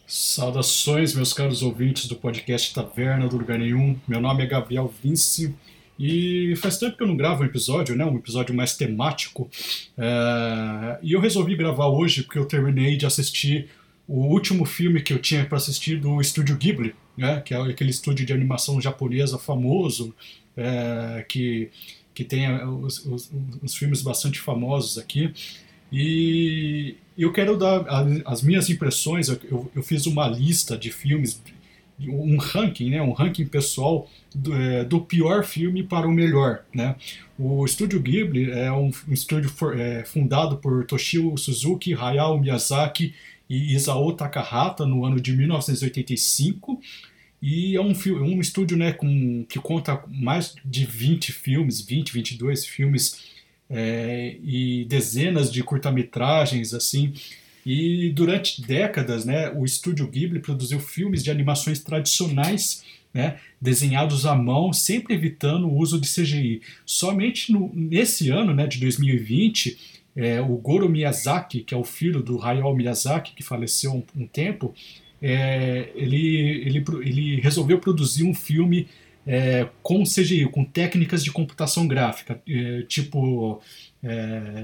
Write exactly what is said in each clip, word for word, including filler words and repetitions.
Saudações, meus caros ouvintes do podcast Taverna do Lugar Nenhum. Meu nome é Gabriel Vince e faz tempo que eu não gravo um episódio, né? Um episódio mais temático. É, E eu resolvi gravar hoje porque eu terminei de assistir o último filme que eu tinha para assistir do Estúdio Ghibli, né? Que é aquele estúdio de animação japonesa famoso, é, que, que tem é, os, os, os filmes bastante famosos aqui. E eu quero dar as minhas impressões. Eu, eu fiz uma lista de filmes, um ranking, né, um ranking pessoal do, é, do pior filme para o melhor, né? O Estúdio Ghibli é um, um estúdio for, é, fundado por Toshio Suzuki, Hayao Miyazaki e Isao Takahata no ano de mil novecentos e oitenta e cinco. E é um, um estúdio, né, com, que conta mais de vinte filmes, vinte, vinte e dois filmes, é, e dezenas de curta-metragens, assim. E durante décadas, né, o Estúdio Ghibli produziu filmes de animações tradicionais, né, desenhados à mão, sempre evitando o uso de C G I. Somente no, nesse ano, né, de dois mil e vinte, é, o Goro Miyazaki, que é o filho do Hayao Miyazaki, que faleceu há um, um tempo, é, ele, ele, ele resolveu produzir um filme é, com C G I, com técnicas de computação gráfica, é, tipo é,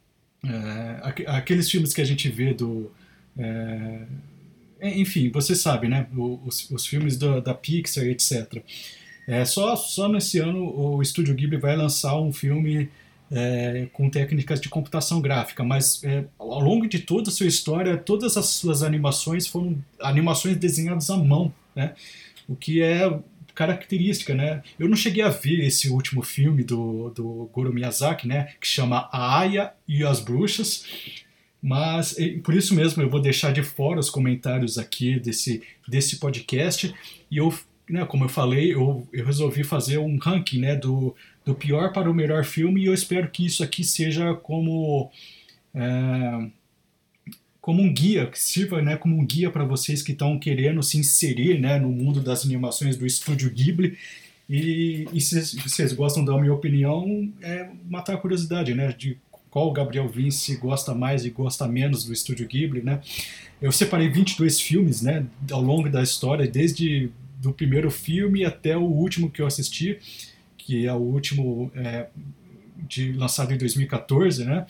é, aqueles filmes que a gente vê do. É, enfim, você sabe, né? Os, os filmes da, da Pixar, etcétera. É, só, só nesse ano o Estúdio Ghibli vai lançar um filme é, com técnicas de computação gráfica, mas é, ao longo de toda a sua história, todas as suas animações foram animações desenhadas à mão, né? O que é característica, né? Eu não cheguei a ver esse último filme do, do Goro Miyazaki, né? Que chama A Aya e as Bruxas, mas por isso mesmo eu vou deixar de fora os comentários aqui desse, desse podcast. E eu, né, como eu falei, eu, eu resolvi fazer um ranking, né, do, do pior para o melhor filme, e eu espero que isso aqui seja como é, como um guia, que sirva, né, como um guia para vocês que estão querendo se inserir, né, no mundo das animações do Estúdio Ghibli. E, e se vocês gostam da minha opinião, é matar a curiosidade, né, de qual o Gabriel Vince gosta mais e gosta menos do Estúdio Ghibli, né? Eu separei vinte e dois filmes, né, ao longo da história, desde do primeiro filme até o último que eu assisti, que é o último é, de, lançado em dois mil e quatorze, né?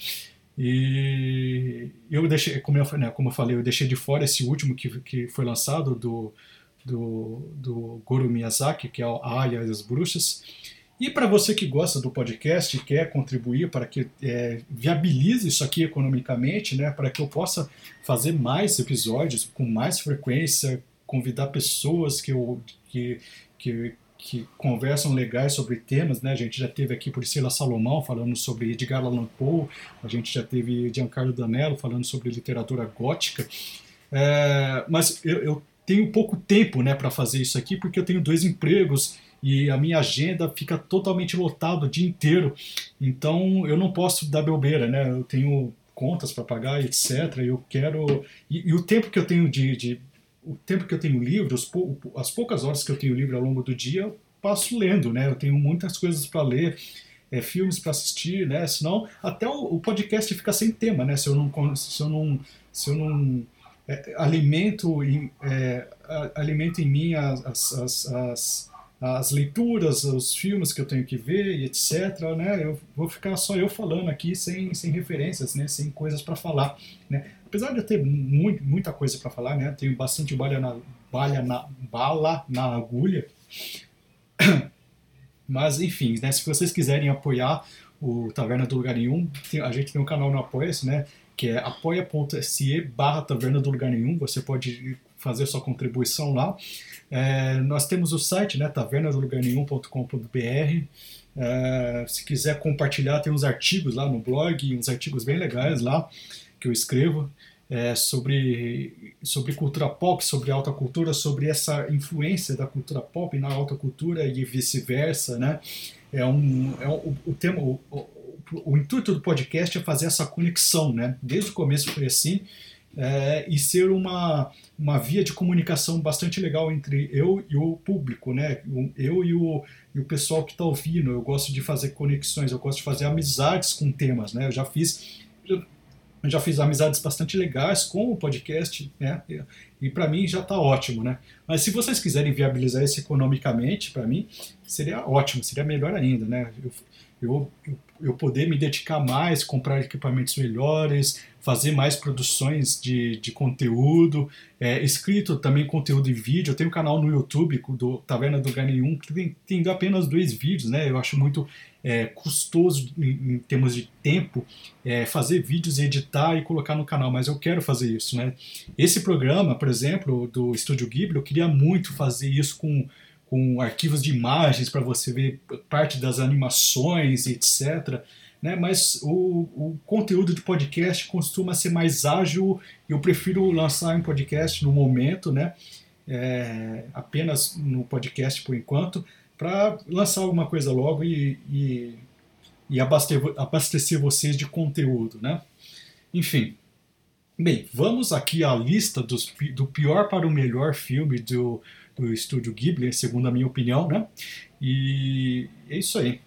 E eu deixei, como eu, né, como eu falei, eu deixei de fora esse último que, que foi lançado do, do, do Goro Miyazaki, que é A Aya e as Bruxas. E para você que gosta do podcast e quer contribuir para que é, viabilize isso aqui economicamente, né, para que eu possa fazer mais episódios com mais frequência, convidar pessoas que, eu, que, que, que conversam legais sobre temas, né? A gente já teve aqui Priscila Salomão falando sobre Edgar Allan Poe, a gente já teve Giancarlo Danello falando sobre literatura gótica, é, mas eu, eu tenho pouco tempo, né, para fazer isso aqui porque eu tenho dois empregos e a minha agenda fica totalmente lotada o dia inteiro, então eu não posso dar bobeira, né? Eu tenho contas para pagar, etcétera. Eu quero e, e o tempo que eu tenho de, de o tempo que eu tenho livre, os pou, as poucas horas que eu tenho livre ao longo do dia, eu passo lendo, né? Eu tenho muitas coisas para ler, é, filmes para assistir, né? Senão até o, o podcast fica sem tema, né? Se eu não se eu não se eu não é, alimento em, é, alimento em mim as, as, as as leituras, os filmes que eu tenho que ver e etcétera, né? Eu vou ficar só eu falando aqui sem, sem referências, né? Sem coisas para falar, né? Apesar de eu ter muito, muita coisa para falar, né? Tenho bastante balha na, balha na, bala na agulha, mas enfim, né? Se vocês quiserem apoiar o Taverna do Lugar Nenhum, a gente tem um canal no Apoia-se, né? Que é apoia.se barra Taverna do Lugar Nenhum. Você pode fazer sua contribuição lá. É, nós temos o site, né, taverna do lugar nenhum ponto com ponto b r. É, se quiser compartilhar, tem uns artigos lá no blog, uns artigos bem legais lá que eu escrevo é, sobre, sobre cultura pop, sobre alta cultura, sobre essa influência da cultura pop na alta cultura e vice-versa, né? É um, é um, o, tema, o, o, o intuito do podcast é fazer essa conexão, né? Desde o começo foi assim. É, e ser uma, uma via de comunicação bastante legal entre eu e o público, né? Eu e o, e o pessoal que está ouvindo. Eu gosto de fazer conexões, eu gosto de fazer amizades com temas, né? Eu já fiz, Eu já fiz amizades bastante legais com o podcast, né? E, e para mim já está ótimo, né? Mas se vocês quiserem viabilizar isso economicamente, para mim seria ótimo, seria melhor ainda, né? Eu, eu, eu, eu poder me dedicar mais, comprar equipamentos melhores, fazer mais produções de, de conteúdo, é, escrito também conteúdo em vídeo. Eu tenho um canal no YouTube do Taverna do Lugar Nenhum que tem, tem apenas dois vídeos, né? Eu acho muito é, custoso em, em termos de tempo é, fazer vídeos, editar e colocar no canal, mas eu quero fazer isso, né? Esse programa, por exemplo, do Estúdio Ghibli, eu queria muito fazer isso com, com arquivos de imagens para você ver parte das animações, etcétera. Né? Mas o, o conteúdo de podcast costuma ser mais ágil e eu prefiro lançar um podcast no momento, né? É, apenas no podcast por enquanto, para lançar alguma coisa logo e, e, e abastecer, abastecer vocês de conteúdo, né? Enfim, bem, vamos aqui à lista dos, do pior para o melhor filme do, do Estúdio Ghibli, segundo a minha opinião, né? E é isso aí.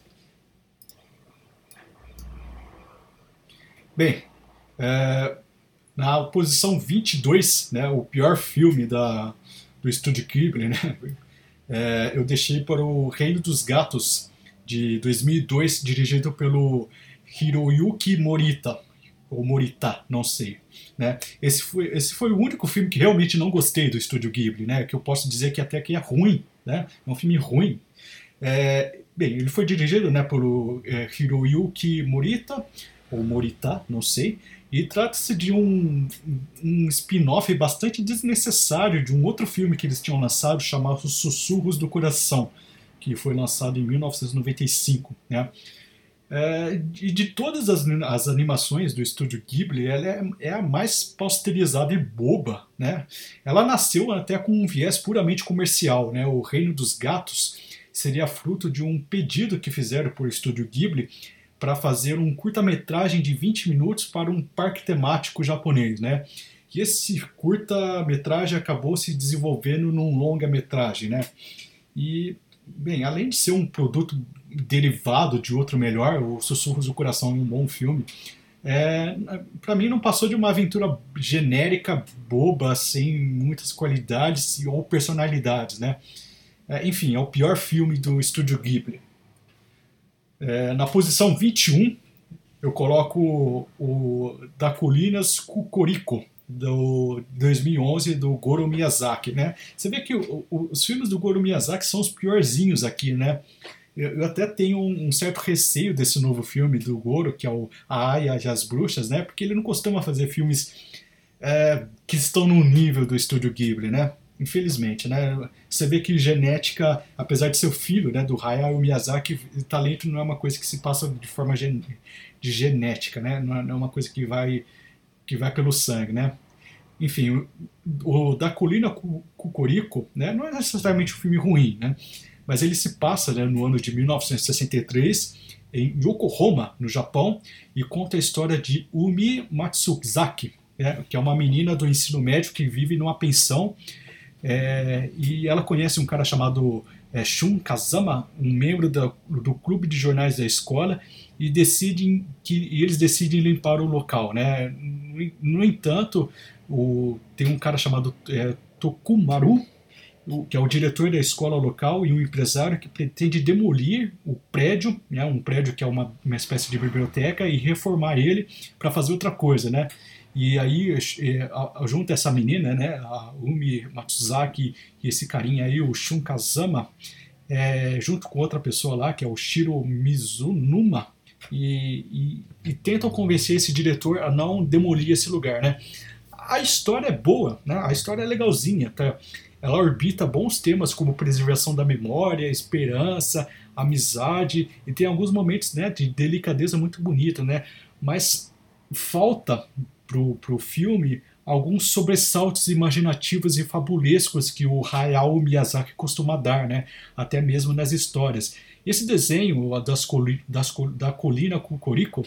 Bem, é, na posição vinte e dois, né, o pior filme da, do Estúdio Ghibli, né? É, eu deixei para o Reino dos Gatos, de dois mil e dois, dirigido pelo Hiroyuki Morita, ou Morita, não sei. Né? Esse, foi, esse foi o único filme que realmente não gostei do Estúdio Ghibli, né? Que eu posso dizer que até que é ruim, né? É um filme ruim. É, bem, ele foi dirigido, né, por é, Hiroyuki Morita, ou Morita, não sei, e trata-se de um, um spin-off bastante desnecessário de um outro filme que eles tinham lançado chamado Sussurros do Coração, que foi lançado em mil novecentos e noventa e cinco. Né? É, e de todas as, as animações do Estúdio Ghibli, ela é, é a mais pasteurizada e boba. Né? Ela nasceu até com um viés puramente comercial. Né? O Reino dos Gatos seria fruto de um pedido que fizeram por Estúdio Ghibli para fazer um curta-metragem de vinte minutos para um parque temático japonês, né? E esse curta-metragem acabou se desenvolvendo num longa-metragem, né? E, bem, além de ser um produto derivado de outro melhor, o Sussurros do Coração é um bom filme, é, para mim não passou de uma aventura genérica, boba, sem muitas qualidades ou personalidades, né? É, enfim, é o pior filme do Estúdio Ghibli. É, na posição vinte e um, eu coloco o, o Da Colinas Cucoricó, do dois mil e onze, do Goro Miyazaki. Né? Você vê que o, o, os filmes do Goro Miyazaki são os piorzinhos aqui, né? Eu, eu até tenho um, um certo receio desse novo filme do Goro, que é o A Aya e as Bruxas, né? Porque ele não costuma fazer filmes é, que estão no nível do Estúdio Ghibli, né? Infelizmente, né? Você vê que genética, apesar de ser o filho, né, do Hayao Miyazaki, talento não é uma coisa que se passa de forma gen de genética, né? Não é uma coisa que vai que vai pelo sangue, né? Enfim, o, o Da Colina Cucoricó, né, não é necessariamente um filme ruim, né? Mas ele se passa, né, no ano de mil novecentos e sessenta e três em Yokohama, no Japão, e conta a história de Umi Matsuzaki, né, que é uma menina do ensino médio que vive numa pensão. É, e ela conhece um cara chamado é, Shun Kazama, um membro da, do clube de jornais da escola, e decidem que e eles decidem limpar o local, né? No, no entanto, o, tem um cara chamado é, Tokumaru, o, que é o diretor da escola local e um empresário que pretende demolir o prédio, né? Um prédio que é uma, uma espécie de biblioteca, e reformar ele para fazer outra coisa, né? E aí junta essa menina, né, a Umi Matsuzaki, e esse carinha aí, o Shun Kazama, é, junto com outra pessoa lá, que é o Shiro Mizunuma, e, e, e tentam convencer esse diretor a não demolir esse lugar, né. A história é boa, né, a história é legalzinha, tá? Ela orbita bons temas como preservação da memória, esperança, amizade, e tem alguns momentos, né, de delicadeza muito bonita, né, mas falta pro, pro filme alguns sobressaltos imaginativos e fabulescos que o Hayao Miyazaki costuma dar, né? Até mesmo nas histórias. Esse desenho das coli, das, da Colina Cucoricó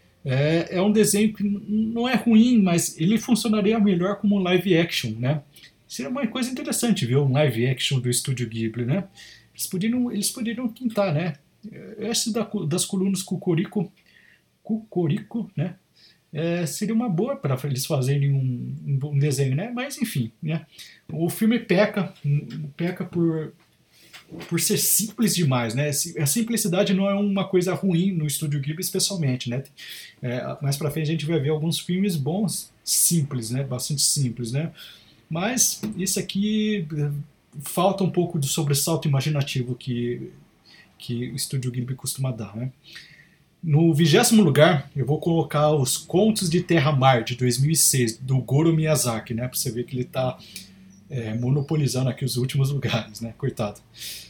é, é um desenho que não é ruim, mas ele funcionaria melhor como um live action, né? Seria uma coisa interessante ver um live action do Estúdio Ghibli, né? Eles poderiam, eles poderiam tentar, né? Esse da, das colunas Cucoricó, Cucoricó, né? é, seria uma boa para eles fazerem um, um, um desenho, né? Mas enfim, né? O filme peca, peca por, por ser simples demais, né? A simplicidade não é uma coisa ruim no Estúdio Ghibli, especialmente, né? É, mais para frente a gente vai ver alguns filmes bons, simples, né? Bastante simples, né? Mas isso aqui falta um pouco do sobressalto imaginativo que, que o Estúdio Ghibli costuma dar, né? No vigésimo lugar, eu vou colocar Os Contos de Terra-Mar, de dois mil e seis, do Goro Miyazaki, né? Pra você ver que ele tá é, monopolizando aqui os últimos lugares, né? Coitado.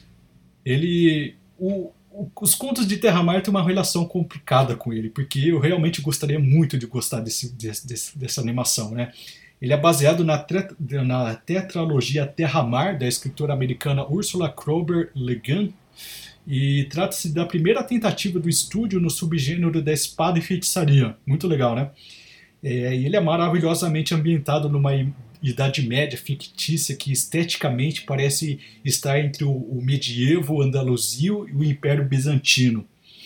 Ele... O, o, os Contos de Terra-Mar tem uma relação complicada com ele, porque eu realmente gostaria muito de gostar desse, desse, desse, dessa animação, né? Ele é baseado na, tre, na tetralogia Terra-Mar, da escritora americana Ursula Kroeber Le Guin, e trata-se da primeira tentativa do estúdio no subgênero da espada e feitiçaria. Muito legal, né? É, ele é maravilhosamente ambientado numa Idade Média fictícia que esteticamente parece estar entre o, o medievo andaluzio e o Império Bizantino.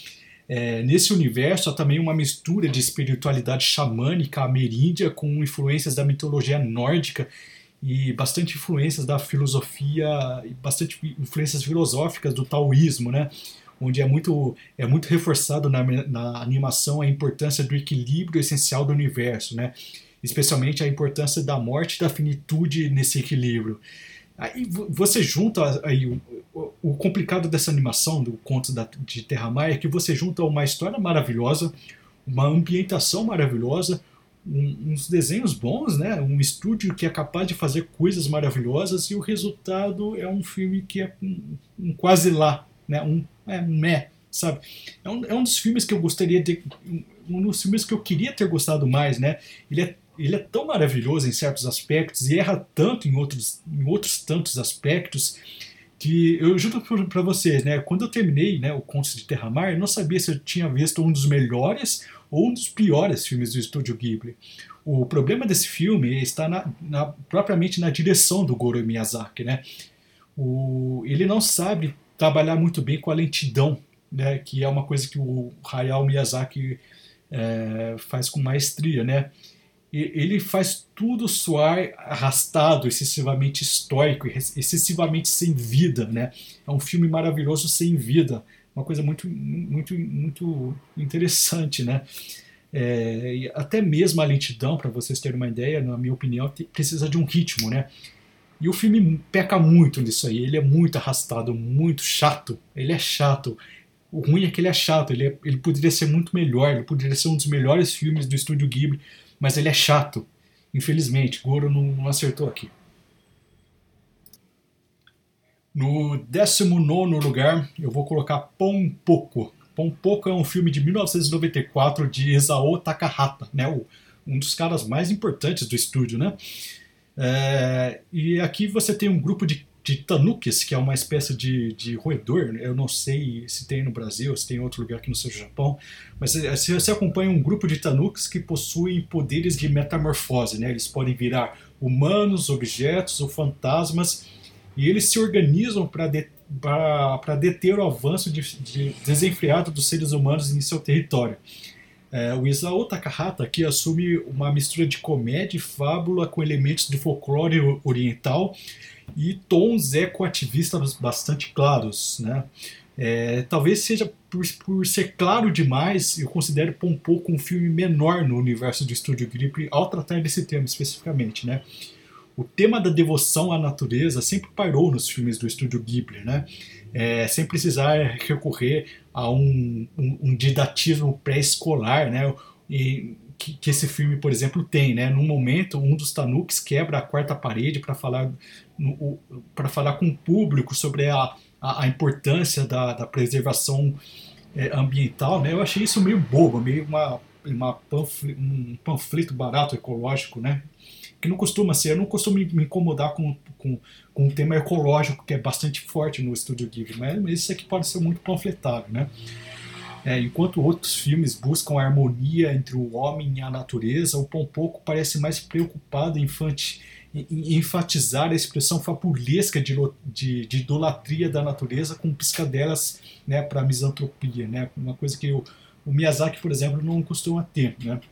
É, nesse universo há também uma mistura de espiritualidade xamânica ameríndia com influências da mitologia nórdica e bastante influências da filosofia, bastante influências filosóficas do taoísmo, né? Onde é muito, é muito reforçado na, na animação a importância do equilíbrio essencial do universo, né? Especialmente a importância da morte e da finitude nesse equilíbrio. Aí você junta aí, o, o complicado dessa animação, do Conto da, de Terra-Mar, é que você junta uma história maravilhosa, uma ambientação maravilhosa, um, uns desenhos bons, né? Um estúdio que é capaz de fazer coisas maravilhosas e o resultado é um filme que é um, um quase lá, né? Um, é um meh, sabe? É um, é um dos filmes que eu gostaria de... Um dos filmes que eu queria ter gostado mais, né? Ele é Ele é tão maravilhoso em certos aspectos e erra tanto em outros, em outros tantos aspectos que eu juro para vocês, né, quando eu terminei, né, o Contos de Terra-Mar, eu não sabia se eu tinha visto um dos melhores ou um dos piores filmes do Estúdio Ghibli. O problema desse filme está na, na, propriamente na direção do Goro Miyazaki, né? O, ele não sabe trabalhar muito bem com a lentidão, né, que é uma coisa que o Hayao Miyazaki é, faz com maestria, né? Ele faz tudo soar arrastado, excessivamente estoico, excessivamente sem vida, né? É um filme maravilhoso sem vida, uma coisa muito, muito, muito interessante, né? É, até mesmo a lentidão, para vocês terem uma ideia, na minha opinião, precisa de um ritmo, né? E o filme peca muito nisso aí, ele é muito arrastado, muito chato, ele é chato. O ruim é que ele é chato, ele, é, ele poderia ser muito melhor, ele poderia ser um dos melhores filmes do Estúdio Ghibli, mas ele é chato. Infelizmente, Goro não, não acertou aqui. No décimo nono lugar, eu vou colocar Ponpoko. Ponpoko é um filme de mil novecentos e noventa e quatro de Isao Takahata, né? O, um dos caras mais importantes do estúdio, né? É, e aqui você tem um grupo de, de tanukis, que é uma espécie de, de roedor. Eu não sei se tem no Brasil, se tem em outro lugar que não seja o Japão, mas se você acompanha um grupo de tanukis que possuem poderes de metamorfose, né? Eles podem virar humanos, objetos ou fantasmas, e eles se organizam para de, deter o avanço de, de desenfreado dos seres humanos em seu território. É, o Isao Takahata aqui assume uma mistura de comédia e fábula com elementos do folclore oriental e tons ecoativistas bastante claros, né? É, talvez seja por, por ser claro demais, eu considero Ponpoko um filme menor no universo do Estúdio Ghibli ao tratar desse tema especificamente, né? O tema da devoção à natureza sempre pairou nos filmes do Estúdio Ghibli, né? É, sem precisar recorrer a um, um, um didatismo pré-escolar, né? E, que, que esse filme, por exemplo, tem, né? Num momento, um dos tanukis quebra a quarta parede para falar, para falar com o público sobre a, a, a importância da, da preservação é, ambiental, né? Eu achei isso meio bobo, meio uma, uma panfle, um panfleto barato ecológico, né? Que não costuma ser, eu não costumo me incomodar com, com, com um tema ecológico que é bastante forte no Estúdio Ghibli, mas isso aqui pode ser muito panfletável, né? É, enquanto outros filmes buscam a harmonia entre o homem e a natureza, o Ponpoko parece mais preocupado em, em, em enfatizar a expressão fabulesca de, de, de idolatria da natureza com piscadelas, né, para a misantropia, né? Uma coisa que o, o Miyazaki, por exemplo, não costuma ter, né?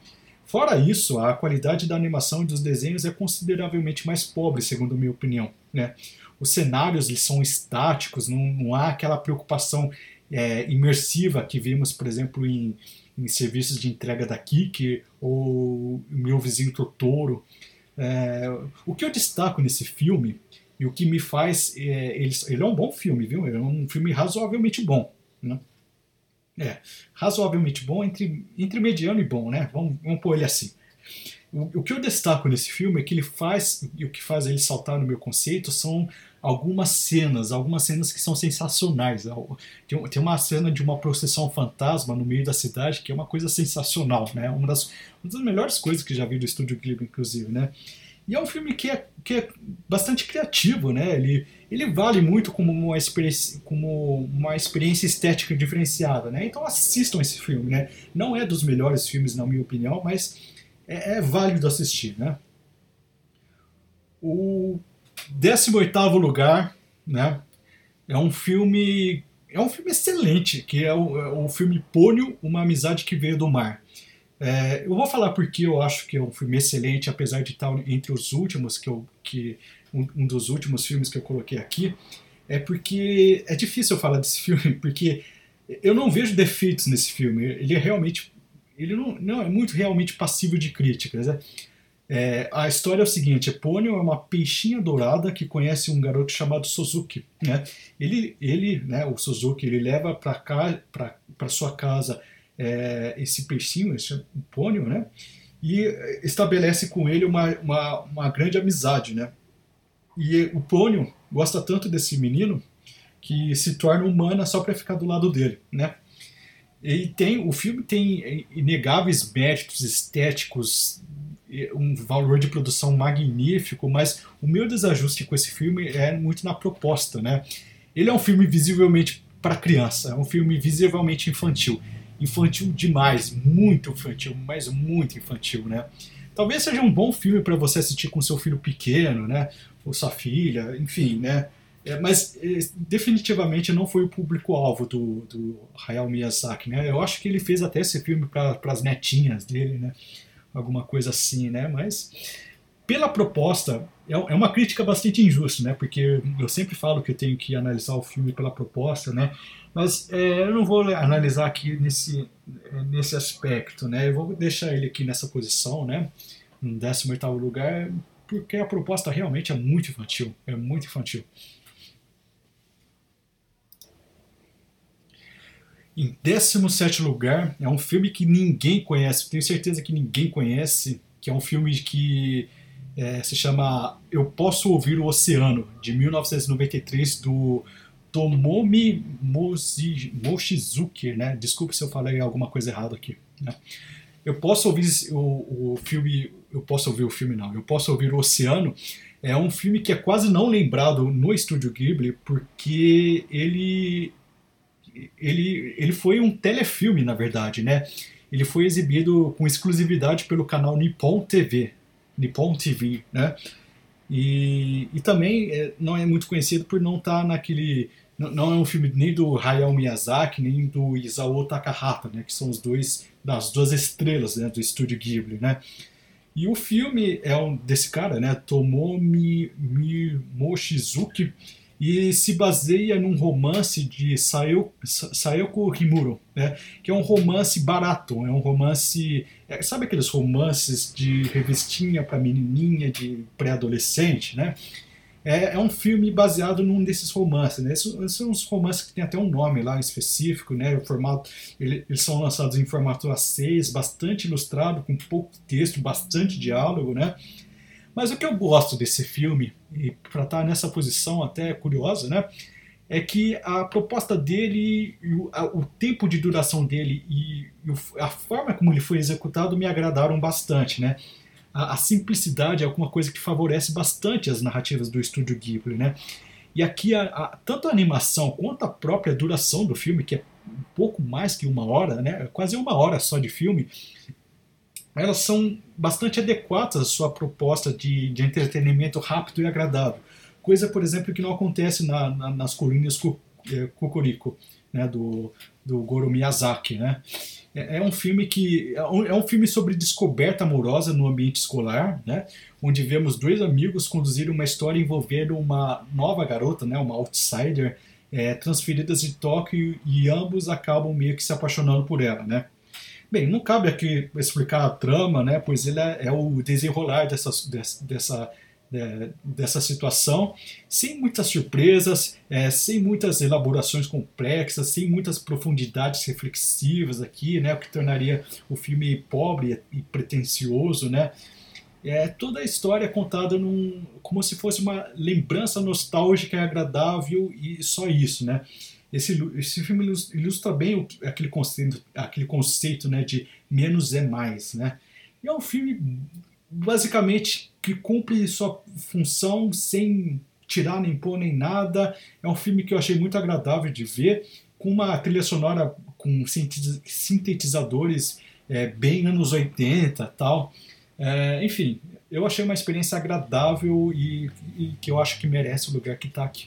Fora isso, a qualidade da animação e dos desenhos é consideravelmente mais pobre, segundo a minha opinião, né? Os cenários eles são estáticos, não, não há aquela preocupação é, imersiva que vimos, por exemplo, em, em serviços de entrega da Kik ou Meu Vizinho Totoro. É, o que eu destaco nesse filme e o que me faz... É, ele, ele é um bom filme, viu? Ele é um filme razoavelmente bom, né? É, razoavelmente bom, entre, entre mediano e bom, né? Vamos, vamos pôr ele assim. O, o que eu destaco nesse filme é que ele faz, e o que faz ele saltar no meu conceito são algumas cenas, algumas cenas que são sensacionais. Tem, tem uma cena de uma procissão fantasma no meio da cidade que é uma coisa sensacional, né? Uma das, uma das melhores coisas que já vi do Estúdio Ghibli, inclusive, né? E é um filme que é, que é bastante criativo, né? Ele, ele vale muito como uma, experiência, como uma experiência estética diferenciada, né? Então assistam esse filme, né? Não é dos melhores filmes, na minha opinião, mas é, é válido assistir, né? O décimo oitavo lugar, né? É um filme... É um filme excelente, que é o, é o filme Ponyo, Uma Amizade que Veio do Mar. É, eu vou falar porque eu acho que é um filme excelente, apesar de estar entre os últimos, que eu, que, um, um dos últimos filmes que eu coloquei aqui, é porque é difícil eu falar desse filme, porque eu não vejo defeitos nesse filme, ele é realmente, ele não, não é muito realmente passível de críticas, né? É, a história é o seguinte, Ponyo é uma peixinha dourada que conhece um garoto chamado Suzuki, né? Ele, ele né, o Suzuki, ele leva para cá, para sua casa É, esse peixinho, esse Ponyo, né? E estabelece com ele uma, uma, uma grande amizade, né? E o Ponyo gosta tanto desse menino que se torna humana só para ficar do lado dele, né? E tem, o filme tem inegáveis méritos estéticos, um valor de produção magnífico, mas o meu desajuste com esse filme é muito na proposta, né? Ele é um filme visivelmente para criança, é um filme visivelmente infantil. Infantil demais, muito infantil, mas muito infantil, né? Talvez seja um bom filme para você assistir com seu filho pequeno, né? Ou sua filha, enfim, né? É, mas é, definitivamente não foi o público-alvo do, do Hayao Miyazaki, né? Eu acho que ele fez até esse filme para as netinhas dele, né? Alguma coisa assim, né? Mas pela proposta, é, é uma crítica bastante injusta, né? Porque eu sempre falo que eu tenho que analisar o filme pela proposta, né? Mas é, eu não vou analisar aqui nesse, nesse aspecto, né? Eu vou deixar ele aqui nessa posição, né? No décimo oitavo lugar, porque a proposta realmente é muito infantil. É muito infantil. Em décimo sétimo lugar, é um filme que ninguém conhece, tenho certeza que ninguém conhece, que é um filme que é, se chama Eu Posso Ouvir o Oceano, de mil novecentos e noventa e três, do Tomomi Mochizuki, né? Desculpe se eu falei alguma coisa errada aqui, né? Eu posso ouvir o, o filme, eu posso ouvir o filme não, eu posso ouvir o Oceano. É um filme que é quase não lembrado no Estúdio Ghibli porque ele ele ele foi um telefilme, na verdade, né? Ele foi exibido com exclusividade pelo canal Nippon T V, Nippon T V, né? E, e também é, não é muito conhecido por não estar naquele... Não, não é um filme nem do Hayao Miyazaki, nem do Isao Takahata, né, que são os dois, das duas estrelas, né, do Estúdio Ghibli, né? E o filme é um desse cara, né, Tomomi Mochizuki, e se baseia num romance de Sayo, Sayoko Himuro, né, que é um romance barato, é um romance... É, sabe aqueles romances de revistinha para menininha, de pré-adolescente, né? É, é um filme baseado num desses romances, né? Esses, esses são uns romances que tem até um nome lá específico, né? O formato, ele, eles são lançados em formato A seis, bastante ilustrado, com pouco texto, bastante diálogo, né? Mas o que eu gosto desse filme, e para estar nessa posição até curiosa, né? É que a proposta dele, o, a, o tempo de duração dele e, e a forma como ele foi executado me agradaram bastante, né? A, a simplicidade é alguma coisa que favorece bastante as narrativas do Estúdio Ghibli, né? E aqui, a, a, tanto a animação quanto a própria duração do filme, que é um pouco mais que uma hora, né? Quase uma hora só de filme, elas são bastante adequadas à sua proposta de, de entretenimento rápido e agradável. Coisa, por exemplo, que não acontece na, na, nas colunas Cocorico, né, do, do Goro Miyazaki, né? É, é um filme que é um, é um filme sobre descoberta amorosa no ambiente escolar, né? Onde vemos dois amigos conduzirem uma história envolvendo uma nova garota, né, uma outsider, é, transferidas de Tóquio e ambos acabam meio que se apaixonando por ela, né? Bem, não cabe aqui explicar a trama, né, pois ele é, é o desenrolar dessa, dessa, é, dessa situação, sem muitas surpresas, é, sem muitas elaborações complexas, sem muitas profundidades reflexivas aqui, né, o que tornaria o filme pobre e pretensioso, né. É toda a história contada num, como se fosse uma lembrança nostálgica e agradável e só isso, né. Esse, esse filme ilustra bem o, aquele conceito, aquele conceito, né, de menos é mais, né. E é um filme basicamente que cumpre sua função sem tirar nem pôr nem nada. É um filme que eu achei muito agradável de ver, com uma trilha sonora com sintetizadores é, bem anos oitenta tal. É, enfim, eu achei uma experiência agradável e, e que eu acho que merece o lugar que está aqui.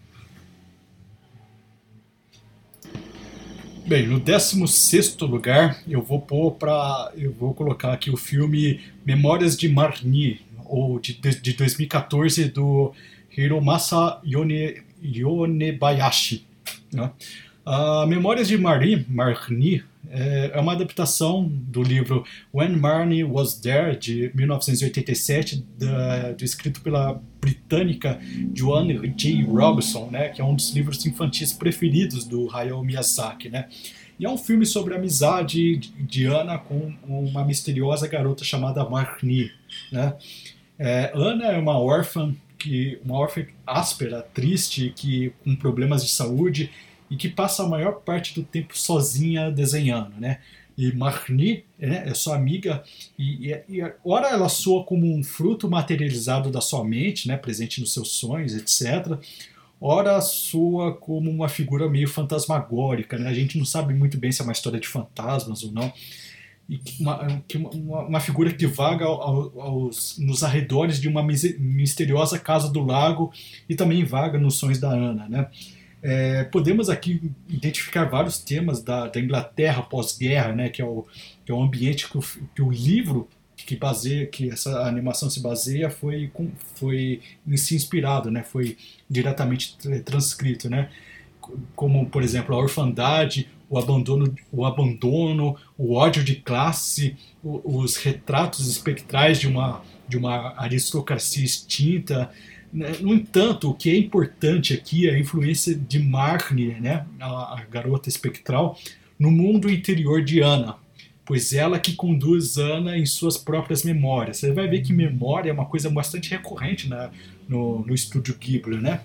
Bem, no décimo sexto lugar eu vou pôr para eu vou colocar aqui o filme Memórias de Marnie, ou de, de dois mil e quatorze, do Hiromasa Yone, Yonebayashi, né? A Memórias de Marnie, Marnie é uma adaptação do livro When Marnie Was There, de mil novecentos e oitenta e sete, da, escrito pela britânica Joanne J. Robinson, né, que é um dos livros infantis preferidos do Hayao Miyazaki, né? E é um filme sobre a amizade de Anna com uma misteriosa garota chamada Marnie, né? É, Anna é uma órfã, que, uma órfã áspera, triste, que, com problemas de saúde, e que passa a maior parte do tempo sozinha desenhando, né? E Marnie, né, é sua amiga, e, e, e ora ela soa como um fruto materializado da sua mente, né, presente nos seus sonhos, etcétera. Ora soa como uma figura meio fantasmagórica, né? A gente não sabe muito bem se é uma história de fantasmas ou não. E uma, uma, uma figura que vaga ao, aos, nos arredores de uma misteriosa casa do lago e também vaga nos sonhos da Ana, né? É, podemos aqui identificar vários temas da, da Inglaterra pós-guerra, né, que é o, que é o ambiente que o, que o livro que baseia, que essa animação se baseia, foi, foi se inspirado, né, foi diretamente transcrito, né, como, por exemplo, a orfandade, o abandono, o abandono, o ódio de classe, os retratos espectrais de uma, de uma aristocracia extinta. No entanto, o que é importante aqui é a influência de Marnie, né, a, a garota espectral, no mundo interior de Anna, pois ela que conduz Anna em suas próprias memórias. Você vai ver que memória é uma coisa bastante recorrente na, no, no estúdio Ghibli, né?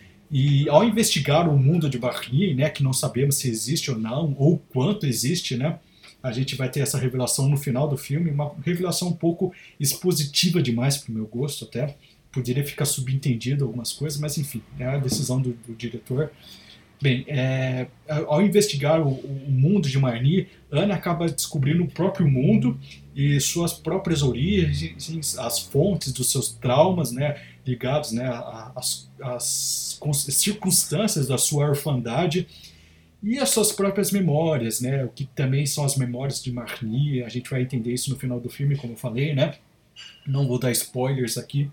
E ao investigar o mundo de Marnie, né, que não sabemos se existe ou não, ou quanto existe, né, a gente vai ter essa revelação no final do filme, uma revelação um pouco expositiva demais para o meu gosto até. Poderia ficar subentendido algumas coisas, mas enfim, é a decisão do, do diretor. Bem, é, ao investigar o, o mundo de Marnie, Anna acaba descobrindo o próprio mundo e suas próprias origens, as fontes dos seus traumas, né, ligados, né, às, às circunstâncias da sua orfandade e as suas próprias memórias, né, o que também são as memórias de Marnie. A gente vai entender isso no final do filme, como eu falei, né? Não vou dar spoilers aqui.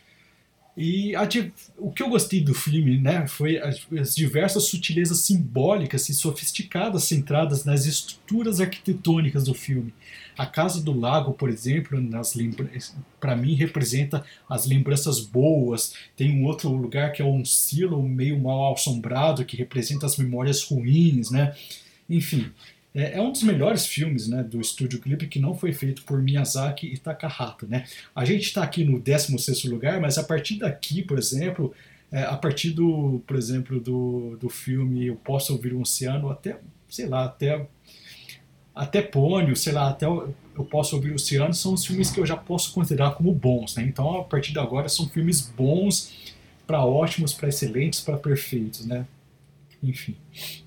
E a, o que eu gostei do filme, né, foi as, as diversas sutilezas simbólicas e sofisticadas centradas nas estruturas arquitetônicas do filme. A Casa do Lago, por exemplo, para mim representa as lembranças boas. Tem um outro lugar que é um silo meio mal assombrado que representa as memórias ruins, né? Enfim, é um dos melhores filmes, né, do estúdio Ghibli que não foi feito por Miyazaki e Takahata, né? A gente está aqui no décimo sexto lugar, mas a partir daqui, por exemplo, é, a partir do, por exemplo, do, do filme Eu Posso Ouvir um Oceano, até, sei lá, até, até Pônio, sei lá, até Eu Posso Ouvir o Oceano, são os filmes que eu já posso considerar como bons, né? Então, a partir de agora, são filmes bons, para ótimos, para excelentes, para perfeitos, né? Enfim.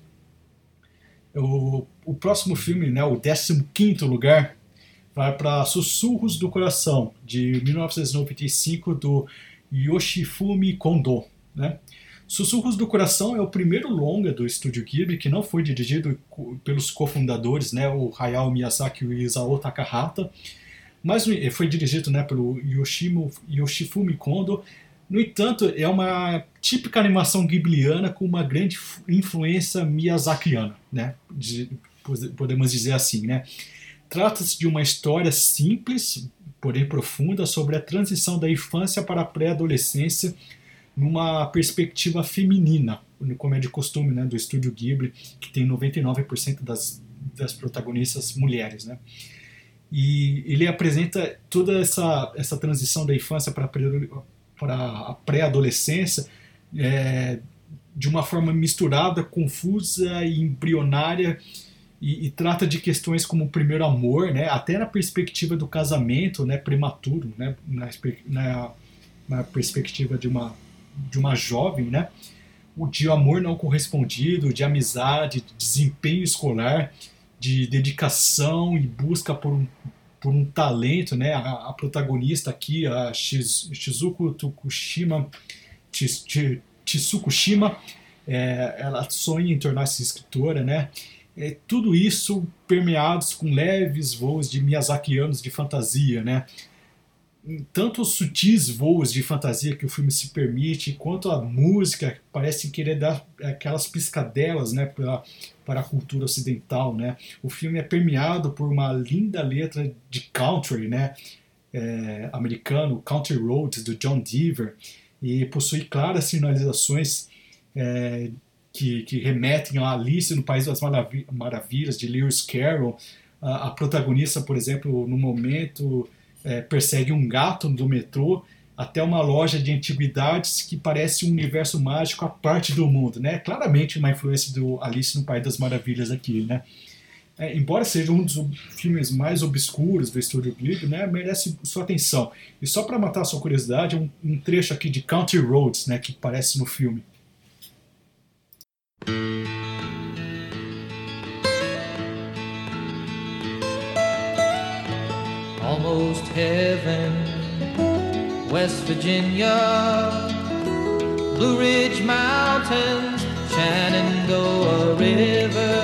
O, o próximo filme, né, o décimo quinto lugar, vai para Sussurros do Coração, de mil novecentos e noventa e cinco, do Yoshifumi Kondo, né? Sussurros do Coração é o primeiro longa do Estúdio Ghibli que não foi dirigido pelos cofundadores, né, o Hayao Miyazaki e o Isao Takahata, mas foi dirigido, né, pelo Yoshimo, Yoshifumi Kondo. No entanto, é uma típica animação ghibliana com uma grande influência miyazakiana, né, de, podemos dizer assim, né. Trata-se de uma história simples, porém profunda, sobre a transição da infância para a pré-adolescência numa perspectiva feminina, como é de costume, né, do Estúdio Ghibli, que tem noventa e nove por cento das, das protagonistas mulheres, né. E ele apresenta toda essa, essa transição da infância para a pré-adolescência é, de uma forma misturada, confusa e embrionária, e, e trata de questões como o primeiro amor, né, até na perspectiva do casamento, né, prematuro, né, na, na, na perspectiva de uma de uma jovem, né? O de amor não correspondido, de amizade, de desempenho escolar, de dedicação e busca por um, por um talento, né? A, a protagonista aqui, a Shiz, Shizuko Tokushima, Tsukushima, é, ela sonha em tornar-se escritora, né? É, tudo isso permeados com leves voos de miyazakianos de fantasia, né? Tanto os sutis voos de fantasia que o filme se permite, quanto a música parece querer dar aquelas piscadelas, né, para, para a cultura ocidental, né. O filme é permeado por uma linda letra de country, né, é, americano, Country Roads, do John Denver, e possui claras sinalizações é, que, que remetem a Alice no País das Marav- Maravilhas, de Lewis Carroll. A, a protagonista, por exemplo, no momento... É, persegue um gato do metrô até uma loja de antiguidades que parece um universo mágico à parte do mundo, né? Claramente uma influência do Alice no País das Maravilhas aqui, né? É, embora seja um dos filmes mais obscuros do Estúdio Ghibli, né, merece sua atenção. E só para matar a sua curiosidade, um, um trecho aqui de Country Roads, né, que aparece no filme. Almost heaven, West Virginia, Blue Ridge Mountains, Shenandoah River.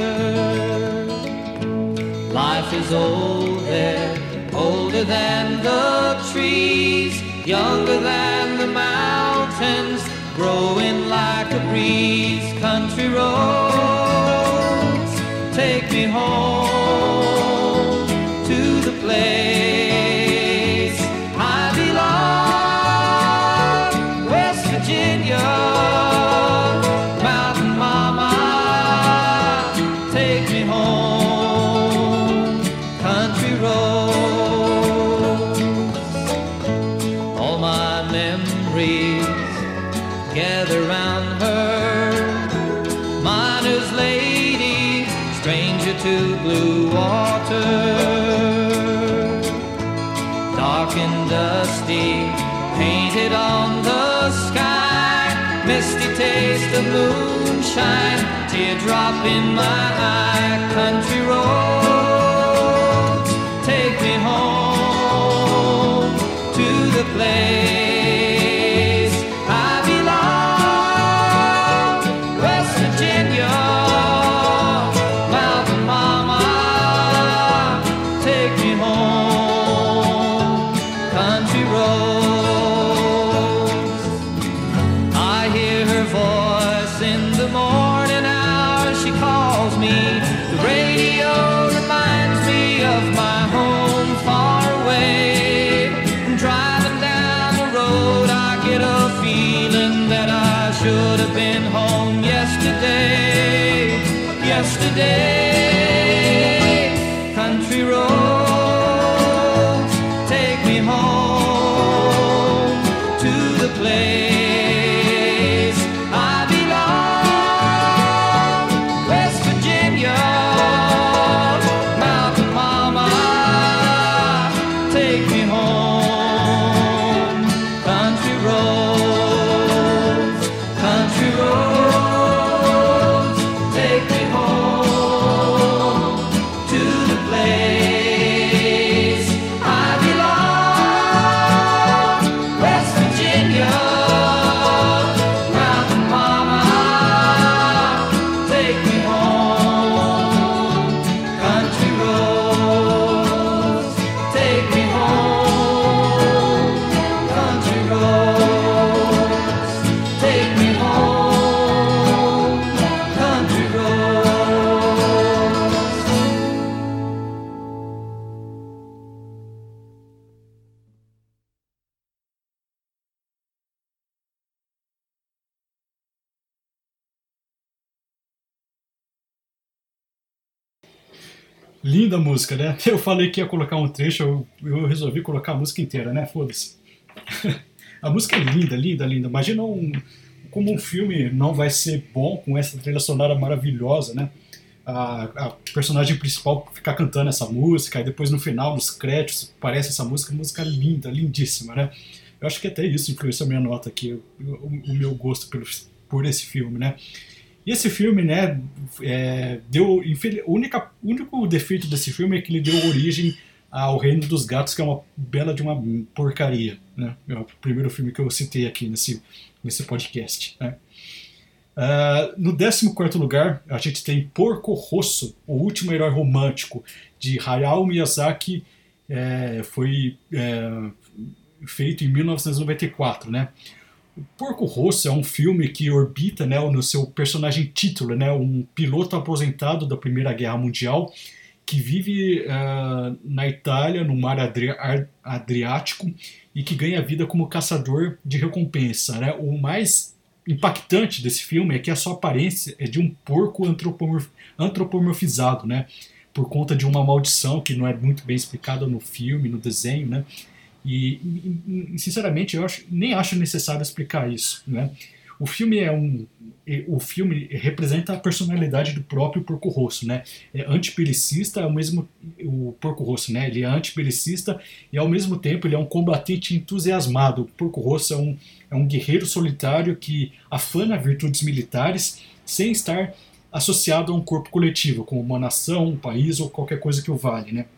Life is old there, older than the trees, younger than the mountains, growing like a breeze. Country roads, take me home to the place I belong, West Virginia, Mountain Mama, take me home, country roads. All my memories gather round her, miner's lady, stranger to blue water. Dark and dusty, painted on the sky, misty taste of moonshine, teardrop in my eye. Country roads, take me home to the place I belong, West Virginia, Mountain Mama, take me home, country roads. I hear her voice in the morning hour, she calls me. The radio reminds me of my home far away. Driving down the road I get a feeling that I should have been home yesterday, yesterday. Country roads, take me home to the place I belong, West Virginia, Mountain Mama, take me home, country roads, country roads, take me home to the place I belong, West Virginia, Linda música, né? Eu falei que ia colocar um trecho, eu, eu resolvi colocar a música inteira, né? Foda-se. A música é linda, linda, linda. Imagina um, como um filme não vai ser bom com essa trilha sonora maravilhosa, né? A, a personagem principal ficar cantando essa música, e depois no final, nos créditos, aparece essa música, música linda, lindíssima, né? Eu acho que até isso influenciou a minha nota aqui, o, o, o meu gosto pelo, por esse filme, né? E esse filme, né, é, deu, o única, único defeito desse filme é que ele deu origem ao Reino dos Gatos, que é uma bela de uma porcaria, né? É o primeiro filme que eu citei aqui nesse, nesse podcast, né? Uh, no décimo quarto lugar, a gente tem Porco Rosso, o último herói romântico, de Hayao Miyazaki, é, foi é, feito em mil novecentos e noventa e quatro, né? O Porco Rosso é um filme que orbita, né, no seu personagem título, né, um piloto aposentado da Primeira Guerra Mundial que vive uh, na Itália, no mar Adri- Adriático, e que ganha vida como caçador de recompensa, né? O mais impactante desse filme é que a sua aparência é de um porco antropomorf- antropomorfizado, né? Por conta de uma maldição que não é muito bem explicada no filme, no desenho, né? E, e sinceramente, eu acho, nem acho necessário explicar isso, né? O filme é um, o filme representa a personalidade do próprio Porco Rosso, né? É antibelicista, ao mesmo o Porco Rosso, né? Ele é antibelicista e ao mesmo tempo ele é um combatente entusiasmado. O Porco Rosso é um, é um guerreiro solitário que afana virtudes militares sem estar associado a um corpo coletivo, como uma nação, um país ou qualquer coisa que o vale, né?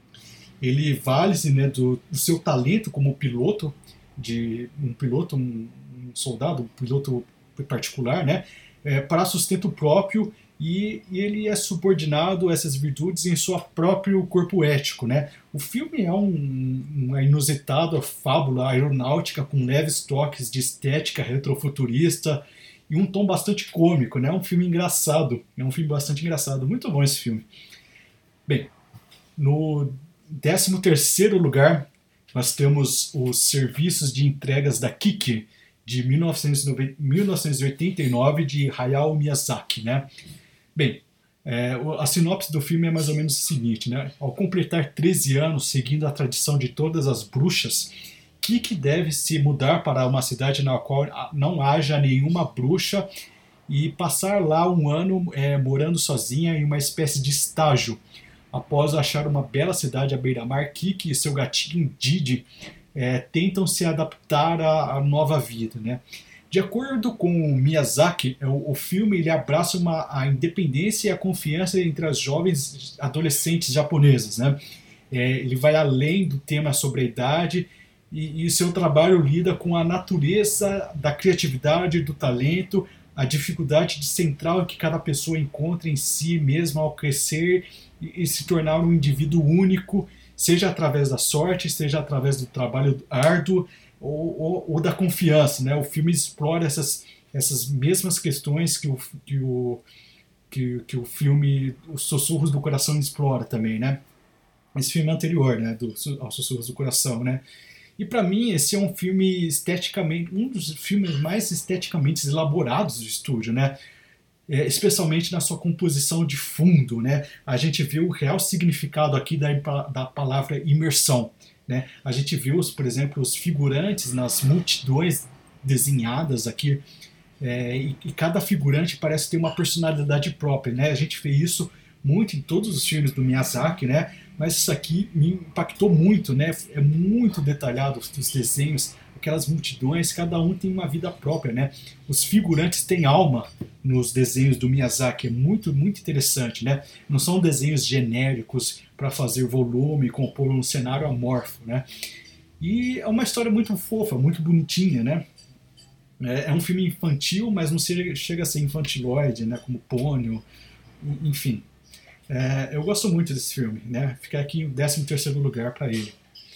Ele vale-se, né, do, do seu talento como piloto, de um piloto, um, um soldado, um piloto particular, né, é, para sustento próprio, e, e ele é subordinado a essas virtudes em seu próprio corpo ético, né. O filme é um, uma inusitada fábula aeronáutica com leves toques de estética retrofuturista e um tom bastante cômico, né, um filme engraçado, é um filme bastante engraçado, muito bom esse filme. Bem, no décimo terceiro lugar, nós temos os serviços de entregas da Kiki, de mil novecentos e oitenta e nove, de Hayao Miyazaki, né? Bem, é, a sinopse do filme é mais ou menos o seguinte, né? Ao completar treze anos, seguindo a tradição de todas as bruxas, Kiki deve se mudar para uma cidade na qual não haja nenhuma bruxa e passar lá um ano é, morando sozinha em uma espécie de estágio. Após achar uma bela cidade à beira-mar, Kiki e seu gatinho Didi é, tentam se adaptar à, à nova vida, né? De acordo com Miyazaki, o, o filme ele abraça uma, a independência e a confiança entre as jovens adolescentes japonesas, né? É, ele vai além do tema sobre a idade e, e seu trabalho lida com a natureza da criatividade, do talento, a dificuldade de central que cada pessoa encontra em si mesma ao crescer e se tornar um indivíduo único, seja através da sorte, seja através do trabalho árduo ou, ou, ou da confiança, né? O filme explora essas, essas mesmas questões que o, que, o, que, que o filme Os Sussurros do Coração explora também, né? Esse filme anterior, né? Do, aos Sussurros do Coração, né? E para mim esse é um filme esteticamente, um dos filmes mais esteticamente elaborados do estúdio, né? É, especialmente na sua composição de fundo, né? A gente viu o real significado aqui da, da palavra imersão, né? A gente viu, por exemplo, os figurantes nas multidões desenhadas aqui, é, e, e cada figurante parece ter uma personalidade própria, né? A gente vê isso muito em todos os filmes do Miyazaki, né? Mas isso aqui me impactou muito, né? É muito detalhado os desenhos, aquelas multidões, cada um tem uma vida própria, né? Os figurantes têm alma nos desenhos do Miyazaki, é muito, muito interessante, né? Não são desenhos genéricos para fazer volume, compor um cenário amorfo, né? E é uma história muito fofa, muito bonitinha, né? É um filme infantil, mas não chega a ser infantiloide, né? Como Ponyo, enfim. É, eu gosto muito desse filme, né? Fica aqui em décimo terceiro lugar para ele.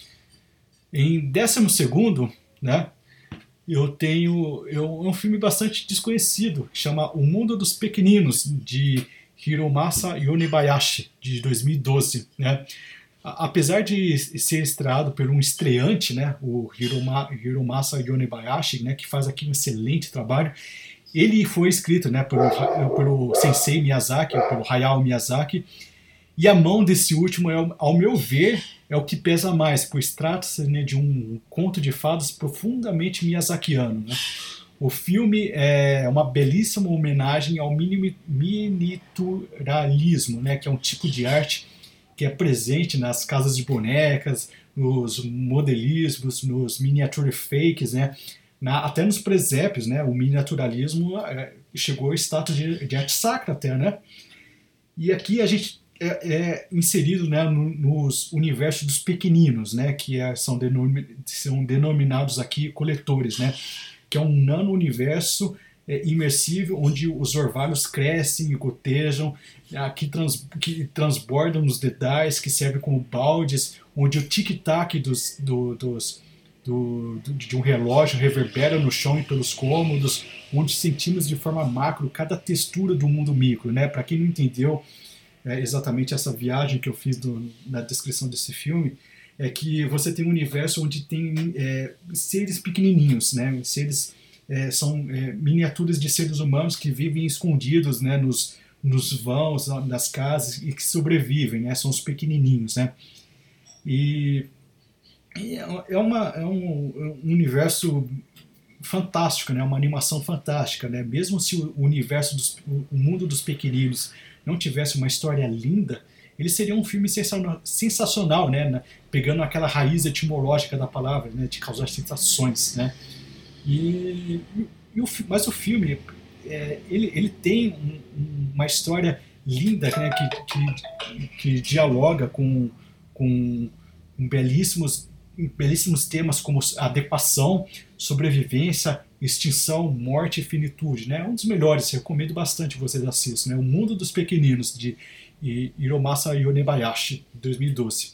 Em décimo segundo, né, eu tenho eu, é um filme bastante desconhecido, que chama O Mundo dos Pequeninos, de Hiromasa Yonebayashi, de dois mil e doze. Né? Apesar de ser estreado por um estreante, né, o Hiroma, Hiromasa Yonebayashi, né, que faz aqui um excelente trabalho, ele foi escrito, né, pelo, pelo Sensei Miyazaki, pelo Hayao Miyazaki, E a mão desse último, é, ao meu ver, é o que pesa mais, pois trata-se, né, de um conto de fadas profundamente miyazakiano, né? O filme é uma belíssima homenagem ao mini- miniaturalismo, né, que é um tipo de arte que é presente nas casas de bonecas, nos modelismos, nos miniature fakes, né, na, até nos presépios, né, o miniaturalismo é, chegou ao status de, de arte sacra até, né? E aqui a gente é, é inserido, né, no, nos universos dos pequeninos, né, que é, são, denomi, são denominados aqui coletores, né, que é um nano-universo é, imersível, onde os orvalhos crescem e gotejam, que, trans, que transbordam nos dedais, que servem como baldes, onde o tic-tac dos, do, dos, do, do, de um relógio reverbera no chão e pelos cômodos, onde sentimos de forma macro cada textura do mundo micro, né? Para quem não entendeu é, exatamente essa viagem que eu fiz do, na descrição desse filme, é que você tem um universo onde tem é, seres pequenininhos, né? Seres, é, são é, miniaturas de seres humanos que vivem escondidos, né, nos, nos vãos, nas casas, e que sobrevivem, né? São os pequenininhos, né? E, e é, uma, é um, um universo fantástico, né? Uma animação fantástica, né? Mesmo se o universo, dos, o mundo dos pequeninos não tivesse uma história linda, ele seria um filme sensacional, né? Pegando aquela raiz etimológica da palavra, né? De causar sensações, né? E, e o, mas o filme, é, ele, ele tem um, uma história linda, né? que, que, que dialoga com, com, com belíssimos, belíssimos temas como adequação, sobrevivência, extinção, morte e finitude, né? Um dos melhores, recomendo bastante que vocês assistam, né? O Mundo dos Pequeninos, de Hiromasa Yonebayashi, dois mil e doze.